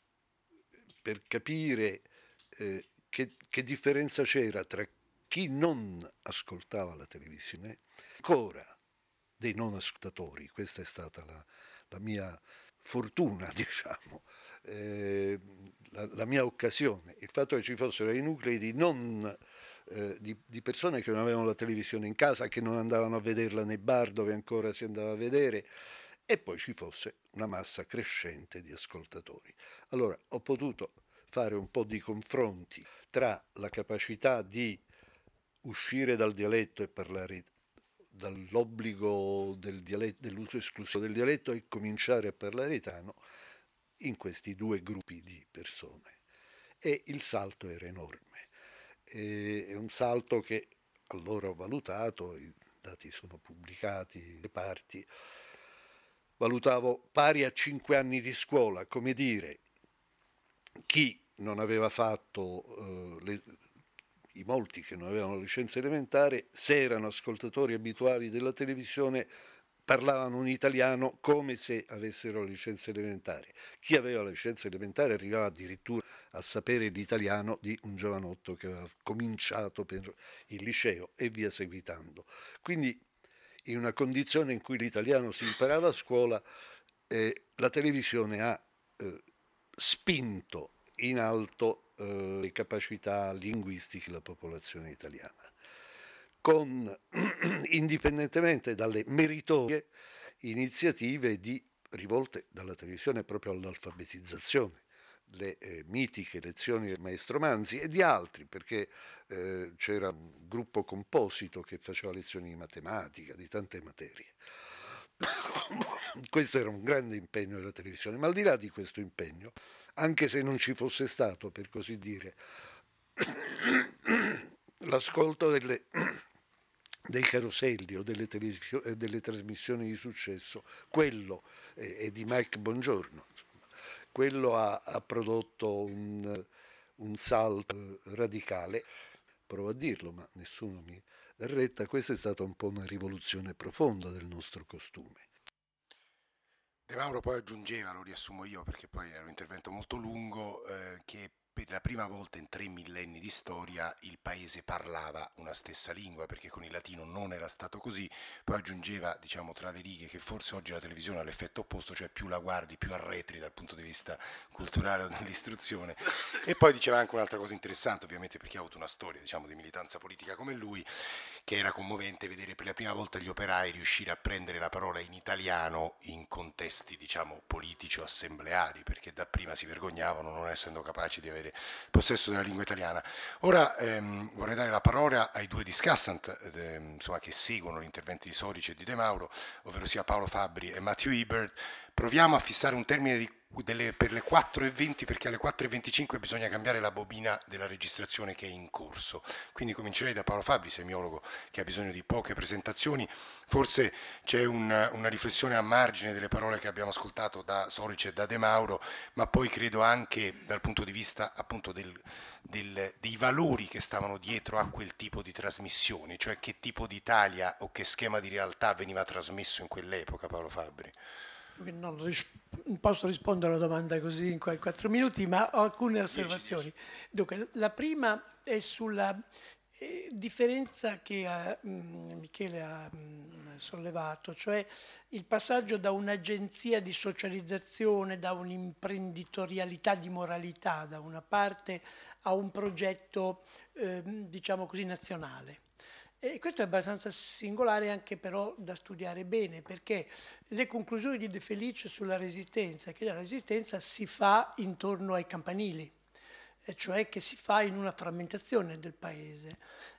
per capire eh, che, che differenza c'era tra chi non ascoltava la televisione, ancora dei non ascoltatori. Questa è stata la, la mia fortuna, diciamo, eh, la, la mia occasione, il fatto che ci fossero i nuclei di non Eh, di, di persone che non avevano la televisione in casa, che non andavano a vederla nei bar dove ancora si andava a vedere e poi ci fosse una massa crescente di ascoltatori. Allora ho potuto fare un po' di confronti tra la capacità di uscire dal dialetto e parlare dall'obbligo del dialetto, dell'uso esclusivo del dialetto e cominciare a parlare italiano in questi due gruppi di persone. E il salto era enorme. E è un salto che allora ho valutato, i dati sono pubblicati, le parti, valutavo pari a cinque anni di scuola, come dire, chi non aveva fatto, eh, le, i molti che non avevano licenza elementare, se erano ascoltatori abituali della televisione, parlavano un italiano come se avessero la licenza elementare. Chi aveva la licenza elementare arrivava addirittura a sapere l'italiano di un giovanotto che aveva cominciato per il liceo e via seguitando. Quindi in una condizione in cui l'italiano si imparava a scuola, eh, la televisione ha eh, spinto in alto eh, le capacità linguistiche della popolazione italiana, con indipendentemente dalle meritorie iniziative di, rivolte dalla televisione proprio all'alfabetizzazione, le eh, mitiche lezioni del maestro Manzi e di altri, perché eh, c'era un gruppo composito che faceva lezioni di matematica, di tante materie. Questo era un grande impegno della televisione, ma al di là di questo impegno, anche se non ci fosse stato, per così dire, l'ascolto delle, dei caroselli o delle, delle trasmissioni di successo, quello è, è di Mike Bongiorno, quello ha, ha prodotto un, un salto radicale, provo a dirlo ma nessuno mi dà retta, questa è stata un po' una rivoluzione profonda del nostro costume. De Mauro poi aggiungeva, lo riassumo io perché poi era un intervento molto lungo, eh, che per la prima volta in tre millenni di storia il paese parlava una stessa lingua, perché con il latino non era stato così. Poi aggiungeva, diciamo tra le righe, che forse oggi la televisione ha l'effetto opposto, cioè più la guardi più arretri dal punto di vista culturale o dell'istruzione. E poi diceva anche un'altra cosa interessante, ovviamente perché ha avuto una storia, diciamo, di militanza politica come lui, che era commovente vedere per la prima volta gli operai riuscire a prendere la parola in italiano in contesti, diciamo, politici o assembleari, perché dapprima si vergognavano non essendo capaci di avere possesso della lingua italiana. Ora ehm, vorrei dare la parola ai due discussant eh, insomma, che seguono gli interventi di Soric e di De Mauro, ovvero sia Paolo Fabbri e Matthew Ibert. Proviamo a fissare un termine di Delle, per le quattro e venti, perché alle quattro e venticinque bisogna cambiare la bobina della registrazione che è in corso. Quindi comincerei da Paolo Fabbri, semiologo che ha bisogno di poche presentazioni. Forse c'è un, una riflessione a margine delle parole che abbiamo ascoltato da Soric e da De Mauro, ma poi credo anche dal punto di vista appunto del, del, dei valori che stavano dietro a quel tipo di trasmissioni, cioè che tipo di Italia o che schema di realtà veniva trasmesso in quell'epoca, Paolo Fabbri. Non, ris- non posso rispondere alla domanda così in quattro minuti, ma ho alcune osservazioni. Dunque, la prima è sulla eh, differenza che eh, Michele ha mh, sollevato, cioè il passaggio da un'agenzia di socializzazione, da un'imprenditorialità di moralità da una parte, a un progetto, eh, diciamo così, nazionale. E questo è abbastanza singolare anche però da studiare bene, perché le conclusioni di De Felice sulla resistenza, che la resistenza si fa intorno ai campanili, cioè che si fa in una frammentazione del paese.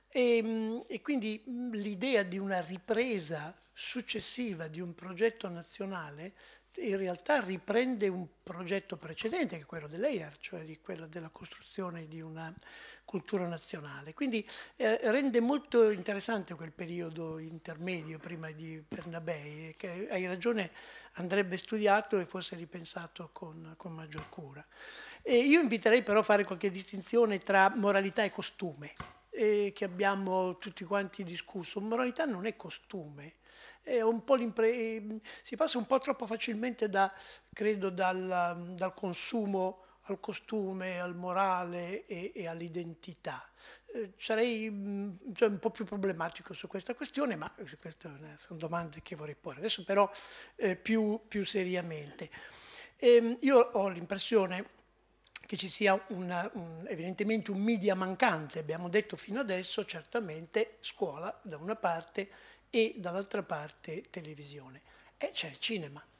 E, e quindi l'idea di una ripresa successiva di un progetto nazionale in realtà riprende un progetto precedente, che è quello dell'E I A R, cioè di quella della costruzione di una cultura nazionale. Quindi eh, rende molto interessante quel periodo intermedio prima di Bernabé, che hai ragione andrebbe studiato e forse ripensato con, con maggior cura. E io inviterei però a fare qualche distinzione tra moralità e costume, eh, che abbiamo tutti quanti discusso. Moralità non è costume. È un po' si passa un po' troppo facilmente da, credo, dal, dal consumo al costume, al morale e, e all'identità. Eh, sarei mh, cioè, un po' più problematico su questa questione, ma queste sono domande che vorrei porre. Adesso però eh, più, più seriamente. E, io ho l'impressione che ci sia una, un, evidentemente un media mancante, abbiamo detto fino adesso, certamente scuola da una parte e dall'altra parte televisione. E c'è il cinema.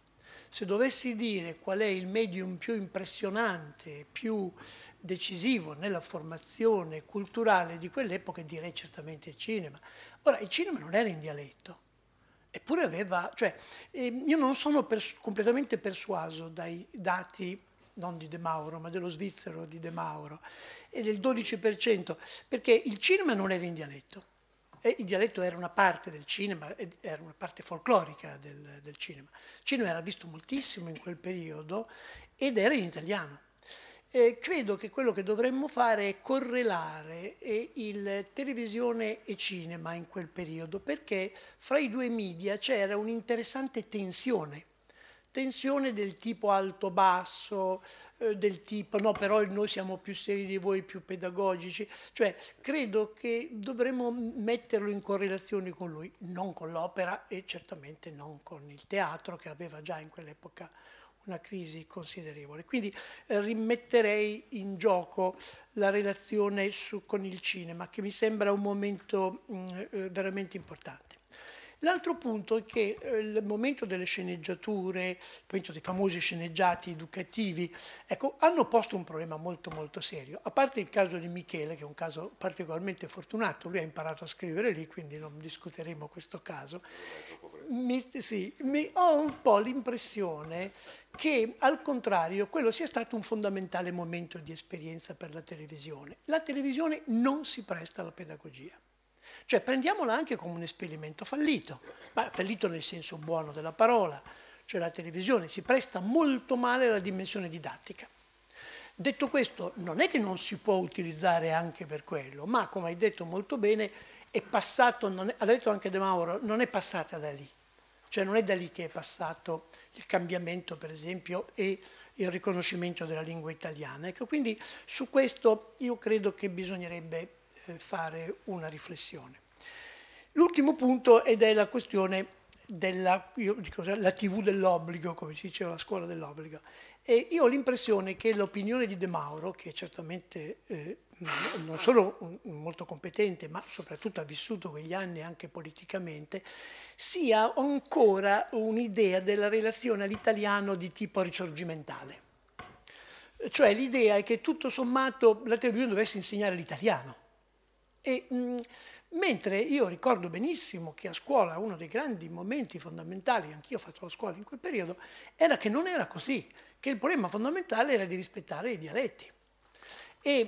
se dovessi dire qual è il medium più impressionante, più decisivo nella formazione culturale di quell'epoca, direi certamente il cinema. Ora, il cinema non era in dialetto, eppure aveva, cioè, eh, io non sono pers- completamente persuaso dai dati, non di De Mauro, ma dello svizzero di De Mauro, e del dodici per cento, perché il cinema non era in dialetto. E il dialetto era una parte del cinema, era una parte folclorica del, del cinema. Il cinema era visto moltissimo in quel periodo ed era in italiano. Eh, credo che quello che dovremmo fare è correlare eh, il televisione e cinema in quel periodo, perché fra i due media c'era un'interessante tensione. Tensione del tipo alto-basso, eh, del tipo no, però noi siamo più seri di voi, più pedagogici. Cioè, credo che dovremmo metterlo in correlazione con lui, non con l'opera e certamente non con il teatro, che aveva già in quell'epoca una crisi considerevole. Quindi eh, rimetterei in gioco la relazione su, con il cinema, che mi sembra un momento mh, eh, veramente importante. L'altro punto è che eh, il momento delle sceneggiature, il momento dei famosi sceneggiati educativi, ecco, hanno posto un problema molto molto serio. A parte il caso di Michele, che è un caso particolarmente fortunato, lui ha imparato a scrivere lì, quindi non discuteremo questo caso. Mi, sì, mi, ho un po' l'impressione che al contrario quello sia stato un fondamentale momento di esperienza per la televisione. La televisione non si presta alla pedagogia. Cioè prendiamola anche come un esperimento fallito, ma fallito nel senso buono della parola, cioè la televisione si presta molto male alla dimensione didattica. Detto questo, non è che non si può utilizzare anche per quello, ma come hai detto molto bene, è passato, non è, ha detto anche De Mauro, non è passata da lì. Cioè non è da lì che è passato il cambiamento, per esempio, e il riconoscimento della lingua italiana. Ecco, quindi su questo io credo che bisognerebbe fare una riflessione. L'ultimo punto ed è la questione della io dico, la tivù dell'obbligo, come si diceva, la scuola dell'obbligo. E io ho l'impressione che l'opinione di De Mauro, che certamente eh, non solo molto competente, ma soprattutto ha vissuto quegli anni anche politicamente, sia ancora un'idea della relazione all'italiano di tipo risorgimentale. Cioè l'idea è che tutto sommato la televisione dovesse insegnare l'italiano. E, mh, mentre io ricordo benissimo che a scuola uno dei grandi momenti fondamentali, anch'io ho fatto la scuola in quel periodo, era che non era così, che il problema fondamentale era di rispettare i dialetti. E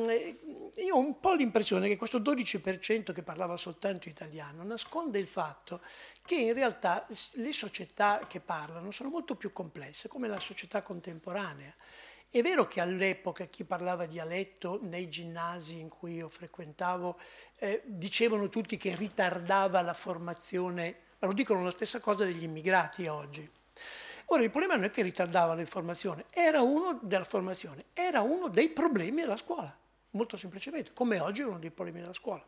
mh, io ho un po' l'impressione che questo dodici per cento che parlava soltanto italiano nasconde il fatto che in realtà le società che parlano sono molto più complesse, come la società contemporanea. È vero che all'epoca chi parlava dialetto nei ginnasi in cui io frequentavo eh, dicevano tutti che ritardava la formazione, ma lo dicono la stessa cosa degli immigrati oggi. Ora il problema non è che ritardava la formazione, era uno della formazione, era uno dei problemi della scuola, molto semplicemente, come oggi è uno dei problemi della scuola.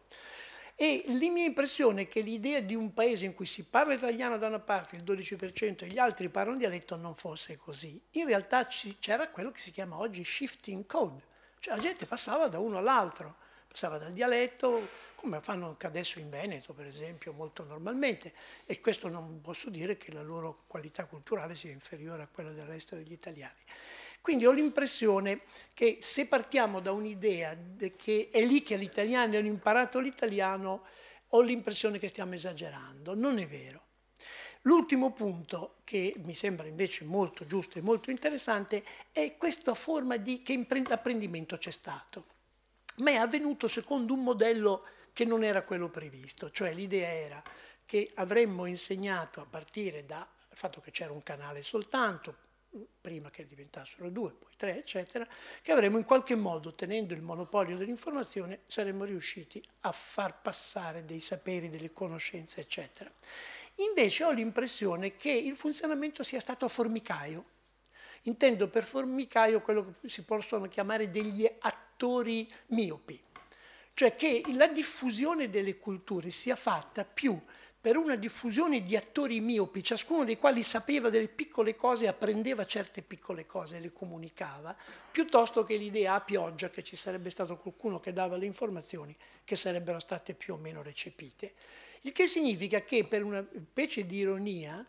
E la mia impressione è che l'idea di un paese in cui si parla italiano da una parte, il dodici per cento, e gli altri parlano dialetto non fosse così. In realtà c'era quello che si chiama oggi shifting code, cioè la gente passava da uno all'altro, passava dal dialetto, come fanno anche adesso in Veneto, per esempio, molto normalmente, e questo non posso dire che la loro qualità culturale sia inferiore a quella del resto degli italiani. Quindi ho l'impressione che se partiamo da un'idea che è lì che gli italiani hanno imparato l'italiano, ho l'impressione che stiamo esagerando. Non è vero. L'ultimo punto, che mi sembra invece molto giusto e molto interessante, è questa forma di che apprendimento c'è stato. Ma è avvenuto secondo un modello che non era quello previsto, cioè l'idea era che avremmo insegnato a partire dal fatto che c'era un canale soltanto, prima che diventassero due, poi tre, eccetera, che avremmo in qualche modo, tenendo il monopolio dell'informazione, saremmo riusciti a far passare dei saperi, delle conoscenze, eccetera. Invece ho l'impressione che il funzionamento sia stato a formicaio. Intendo per formicaio quello che si possono chiamare degli attori miopi, cioè che la diffusione delle culture sia fatta più per una diffusione di attori miopi, ciascuno dei quali sapeva delle piccole cose, apprendeva certe piccole cose e le comunicava, piuttosto che l'idea a pioggia che ci sarebbe stato qualcuno che dava le informazioni che sarebbero state più o meno recepite. Il che significa che per una specie di ironia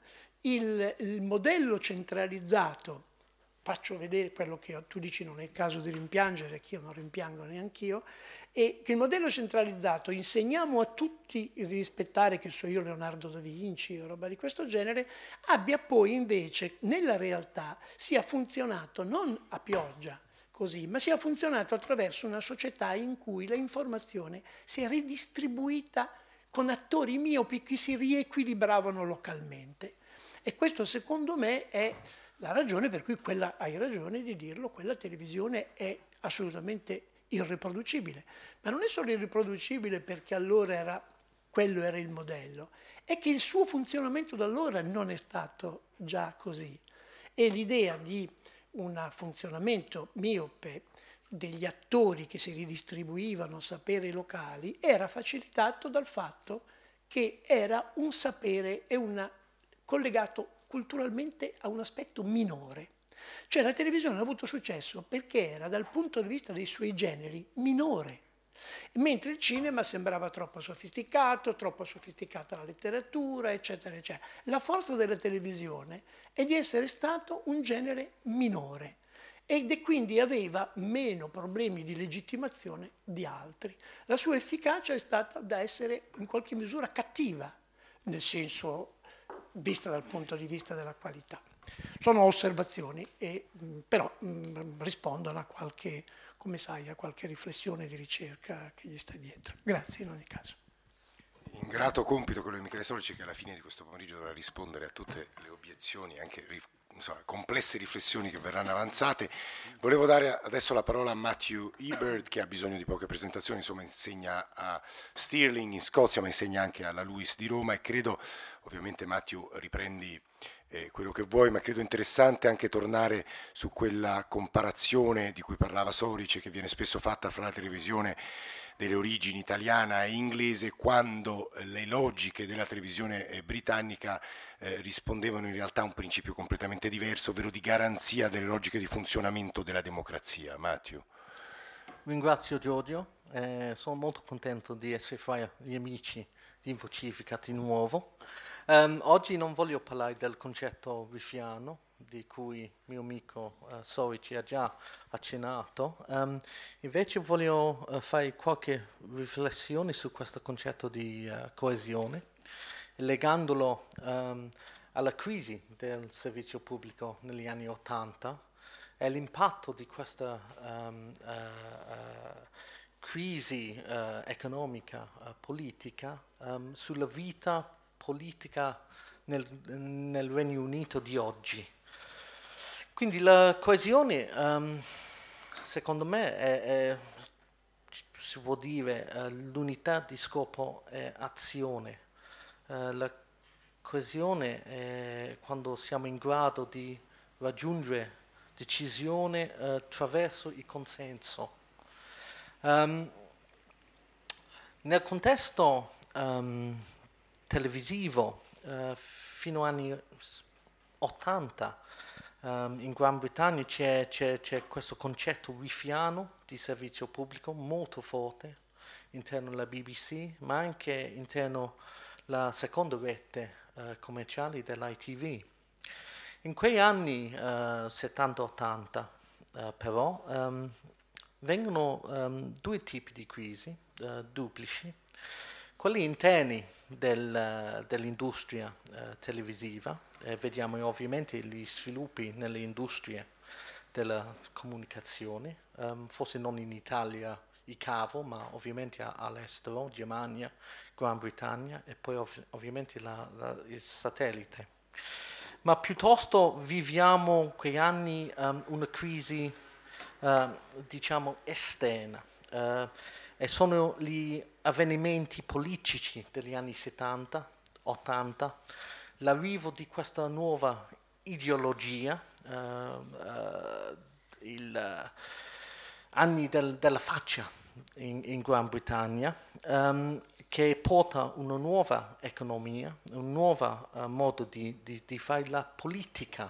il, il modello centralizzato, faccio vedere quello che tu dici, non è il caso di rimpiangere, che io non rimpiango neanch'io, e che il modello centralizzato insegniamo a tutti di rispettare, che so io, Leonardo da Vinci o roba di questo genere, abbia poi invece nella realtà sia funzionato non a pioggia così, ma sia funzionato attraverso una società in cui l'informazione si è ridistribuita con attori miopi che si riequilibravano localmente. E questo secondo me è la ragione per cui quella, hai ragione di dirlo, quella televisione è assolutamente irriproducibile. Ma non è solo irriproducibile perché allora era, quello era il modello, è che il suo funzionamento da allora non è stato già così. E l'idea di un funzionamento miope degli attori che si ridistribuivano saperi locali era facilitato dal fatto che era un sapere e una, collegato culturalmente a un aspetto minore. Cioè la televisione ha avuto successo perché era dal punto di vista dei suoi generi minore, mentre il cinema sembrava troppo sofisticato, troppo sofisticata la letteratura, eccetera, eccetera. La forza della televisione è di essere stato un genere minore ed quindi aveva meno problemi di legittimazione di altri. La sua efficacia è stata da essere in qualche misura cattiva, nel senso vista dal punto di vista della qualità. Sono osservazioni, e, però mh, rispondono a qualche, come sai, a qualche riflessione di ricerca che gli sta dietro. Grazie in ogni caso. Ingrato compito quello di Michele Solici, che alla fine di questo pomeriggio dovrà rispondere a tutte le obiezioni, anche insomma, complesse riflessioni che verranno avanzate. Volevo dare adesso la parola a Matthew Ebert, che ha bisogno di poche presentazioni, insomma insegna a Stirling in Scozia, ma insegna anche alla LUISS di Roma, e credo, ovviamente Matthew riprendi eh, quello che vuoi, ma credo interessante anche tornare su quella comparazione di cui parlava Solici, che viene spesso fatta fra la televisione delle origini italiana e inglese, quando le logiche della televisione britannica eh, rispondevano in realtà a un principio completamente diverso, ovvero di garanzia delle logiche di funzionamento della democrazia. Matthew. Ringrazio Giorgio, eh, sono molto contento di essere fra gli amici di InfoCivica di nuovo. Um, oggi non voglio parlare del concetto riffiano, di cui mio amico uh, Solici ha già accennato, um, invece voglio uh, fare qualche riflessione su questo concetto di uh, coesione, legandolo um, alla crisi del servizio pubblico negli anni Ottanta e l'impatto di questa um, uh, uh, crisi uh, economica, uh, politica, um, sulla vita politica nel, nel Regno Unito di oggi. Quindi la coesione, um, secondo me, è, è, si può dire, uh, l'unità di scopo e azione. Uh, la coesione è quando siamo in grado di raggiungere decisione uh, attraverso il consenso. Um, nel contesto um, televisivo, uh, fino agli anni ottanta, um, in Gran Bretagna c'è, c'è, c'è questo concetto riffiano di servizio pubblico molto forte interno alla B B C, ma anche interno alla seconda rete uh, commerciale dell'I T V. In quegli anni uh, settanta ottanta, uh, però, um, vengono um, due tipi di crisi uh, duplici. Quelli interni del, dell'industria eh, televisiva, eh, vediamo ovviamente gli sviluppi nelle industrie della comunicazione, um, forse non in Italia i cavo, ma ovviamente a, all'estero, Germania, Gran Bretagna e poi ov- ovviamente la, la, il satellite. Ma piuttosto viviamo quegli anni um, una crisi, uh, diciamo, esterna. Uh, E sono gli avvenimenti politici degli anni settanta, ottanta, l'arrivo di questa nuova ideologia, uh, uh, il uh, anni del, della faccia in, in Gran Bretagna, um, che porta una nuova economia, un nuovo uh, modo di, di, di fare la politica.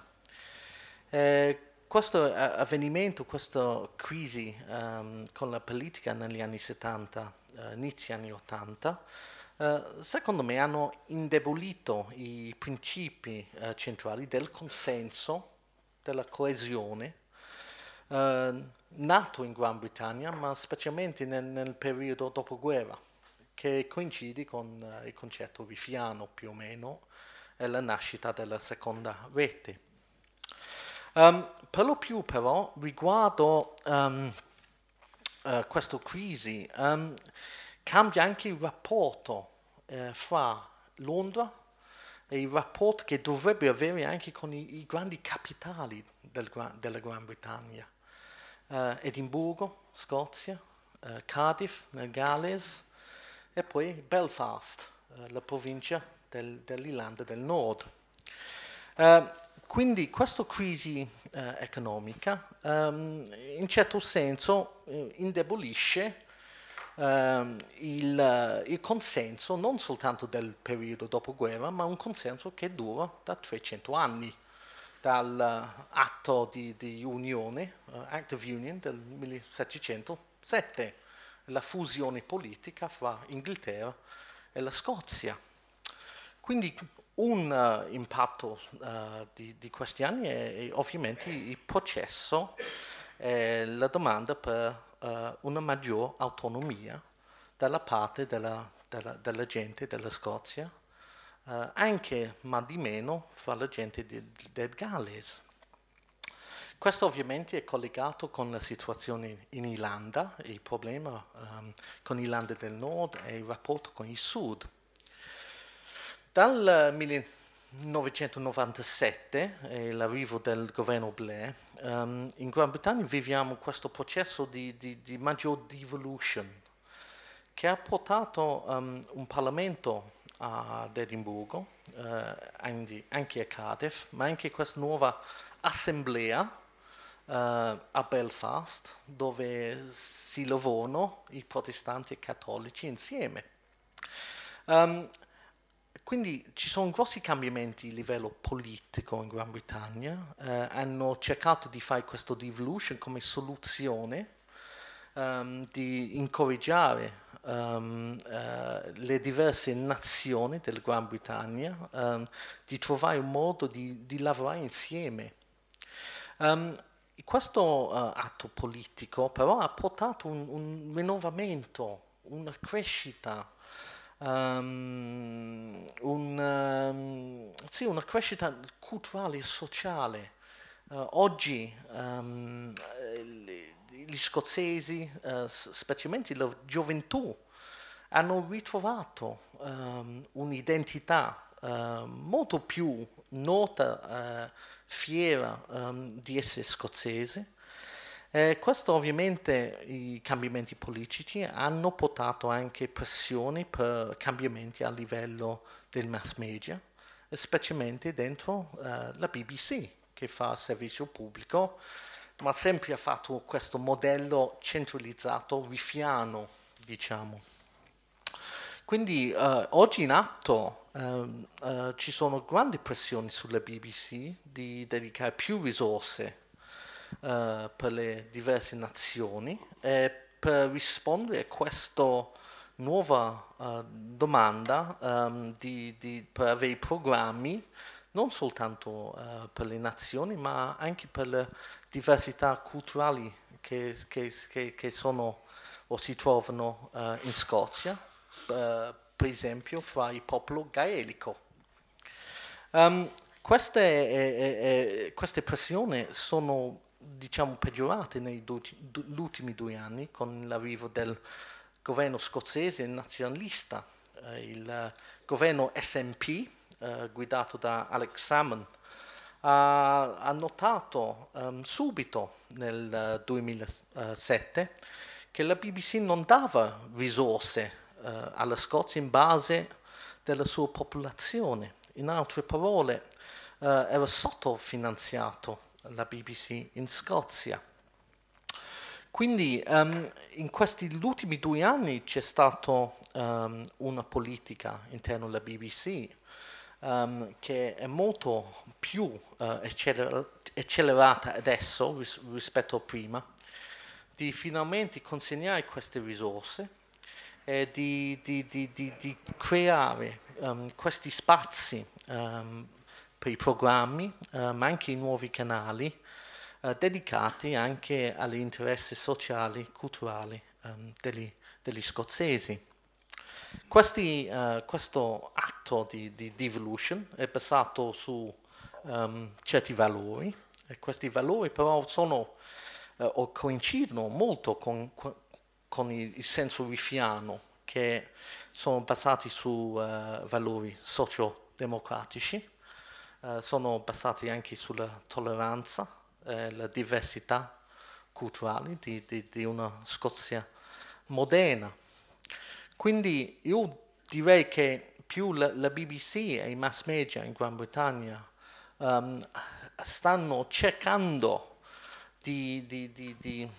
Eh, Questo avvenimento, questa crisi um, con la politica negli anni settanta, uh, inizi anni ottanta, uh, secondo me hanno indebolito i principi uh, centrali del consenso, della coesione, uh, nato in Gran Bretagna, ma specialmente nel, nel periodo dopoguerra, che coincide con uh, il concetto riffiano più o meno e la nascita della seconda rete. Um, per lo più però riguardo um, uh, questa crisi um, cambia anche il rapporto uh, fra Londra e il rapporto che dovrebbe avere anche con i, i grandi capitali del, della Gran Bretagna. Uh, Edimburgo, Scozia, uh, Cardiff nel Galles e poi Belfast, uh, la provincia del, dell'Irlanda del Nord. Uh, quindi questa crisi uh, economica um, in certo senso uh, indebolisce uh, il, uh, il consenso non soltanto del periodo dopoguerra, ma un consenso che dura da trecento anni, dall'atto uh, di, di unione, uh, Act of Union del millesettecentosette, la fusione politica fra Inghilterra e la Scozia. Quindi un uh, impatto uh, di, di questi anni è, è ovviamente il processo e la domanda per uh, una maggior autonomia dalla parte della, della, della gente della Scozia, uh, anche ma di meno fra la gente di, del Galles. Questo ovviamente è collegato con la situazione in Irlanda, il problema um, con l'Irlanda del Nord e il rapporto con il Sud. Dal millenovecentonovantasette, eh, l'arrivo del governo Blair, um, in Gran Bretagna viviamo questo processo di, di, di maggior devolution che ha portato um, un Parlamento ad Edimburgo, uh, anche a Cardiff, ma anche questa nuova assemblea uh, a Belfast, dove si lavorano i protestanti e i cattolici insieme. Um, Quindi ci sono grossi cambiamenti a livello politico in Gran Bretagna, eh, hanno cercato di fare questo devolution come soluzione um, di incoraggiare um, uh, le diverse nazioni della Gran Bretagna um, di trovare un modo di, di lavorare insieme. Um, questo uh, atto politico però ha portato un, un rinnovamento, una crescita, Um, un, um, sì, una crescita culturale e sociale. Uh, oggi um, gli scozzesi, uh, specialmente la gioventù, hanno ritrovato um, un'identità uh, molto più nota, uh, fiera um, di essere scozzese. Eh, questo ovviamente i cambiamenti politici hanno portato anche pressioni per cambiamenti a livello del mass media, specialmente dentro eh, la B B C, che fa servizio pubblico, ma sempre ha fatto questo modello centralizzato, riffiano, diciamo. Quindi eh, oggi in atto eh, eh, ci sono grandi pressioni sulla B B C di dedicare più risorse Uh, per le diverse nazioni e per rispondere a questa nuova uh, domanda um, di, di, per avere programmi non soltanto uh, per le nazioni ma anche per le diversità culturali che, che, che, che sono o si trovano uh, in Scozia, uh, per esempio fra il popolo gaelico. Um, queste, eh, eh, queste pressioni sono diciamo peggiorate negli ultimi due anni con l'arrivo del governo scozzese nazionalista. Eh, il uh, governo S N P, uh, guidato da Alex Salmond, ha, ha notato um, subito nel uh, duemilasette che la B B C non dava risorse uh, alla Scozia in base della sua popolazione. In altre parole, uh, era sottofinanziato la B B C in Scozia. Quindi um, in questi ultimi due anni c'è stata um, una politica interna alla B B C um, che è molto più uh, acceler- accelerata adesso ris- rispetto a prima, di finalmente consegnare queste risorse è di, di, di, di, di creare um, questi spazi um, per i programmi, uh, ma anche i nuovi canali, uh, dedicati anche agli interessi sociali, culturali um, degli, degli scozzesi. Questi, uh, questo atto di, di devolution è basato su um, certi valori, e questi valori però sono uh, o coincidono molto con, con il, il senso riffiano, che sono basati su uh, valori sociodemocratici, uh, sono basati anche sulla tolleranza, eh, la diversità culturale di, di, di una Scozia moderna. Quindi io direi che più la, la B B C e i mass media in Gran Bretagna um, stanno cercando di, di, di, di,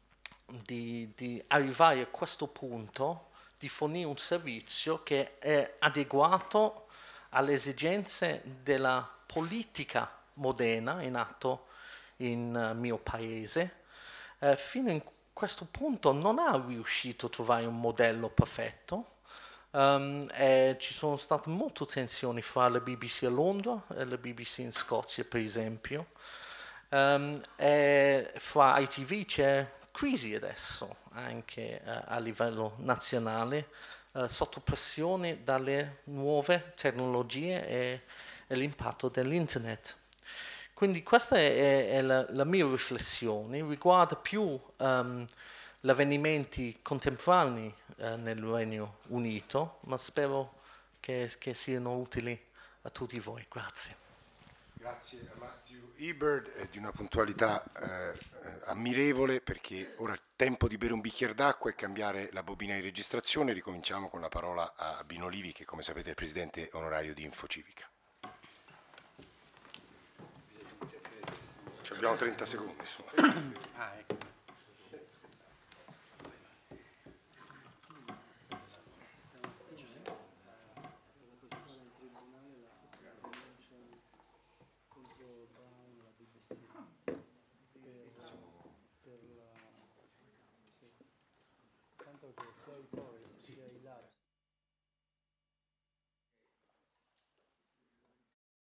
di, di arrivare a questo punto, di fornire un servizio che è adeguato alle esigenze della politica moderna in atto in uh, mio paese. Uh, fino in questo punto non ha riuscito a trovare un modello perfetto. Um, e ci sono state molte tensioni fra la B B C a Londra e la B B C in Scozia, per esempio. Um, e fra I T V c'è crisi adesso, anche uh, a livello nazionale, uh, sotto pressione dalle nuove tecnologie e, e l'impatto dell'internet. Quindi questa è, è la, la mia riflessione, riguarda più um, gli avvenimenti contemporanei uh, nel Regno Unito, ma spero che, che siano utili a tutti voi. Grazie. Grazie a Matthew Hibberd, è di una puntualità eh, ammirevole, perché ora è tempo di bere un bicchiere d'acqua e cambiare la bobina di registrazione. Ricominciamo con la parola a Bino Olivi, che come sapete è il presidente onorario di Infocivica. Abbiamo trenta secondi. Ah, ecco.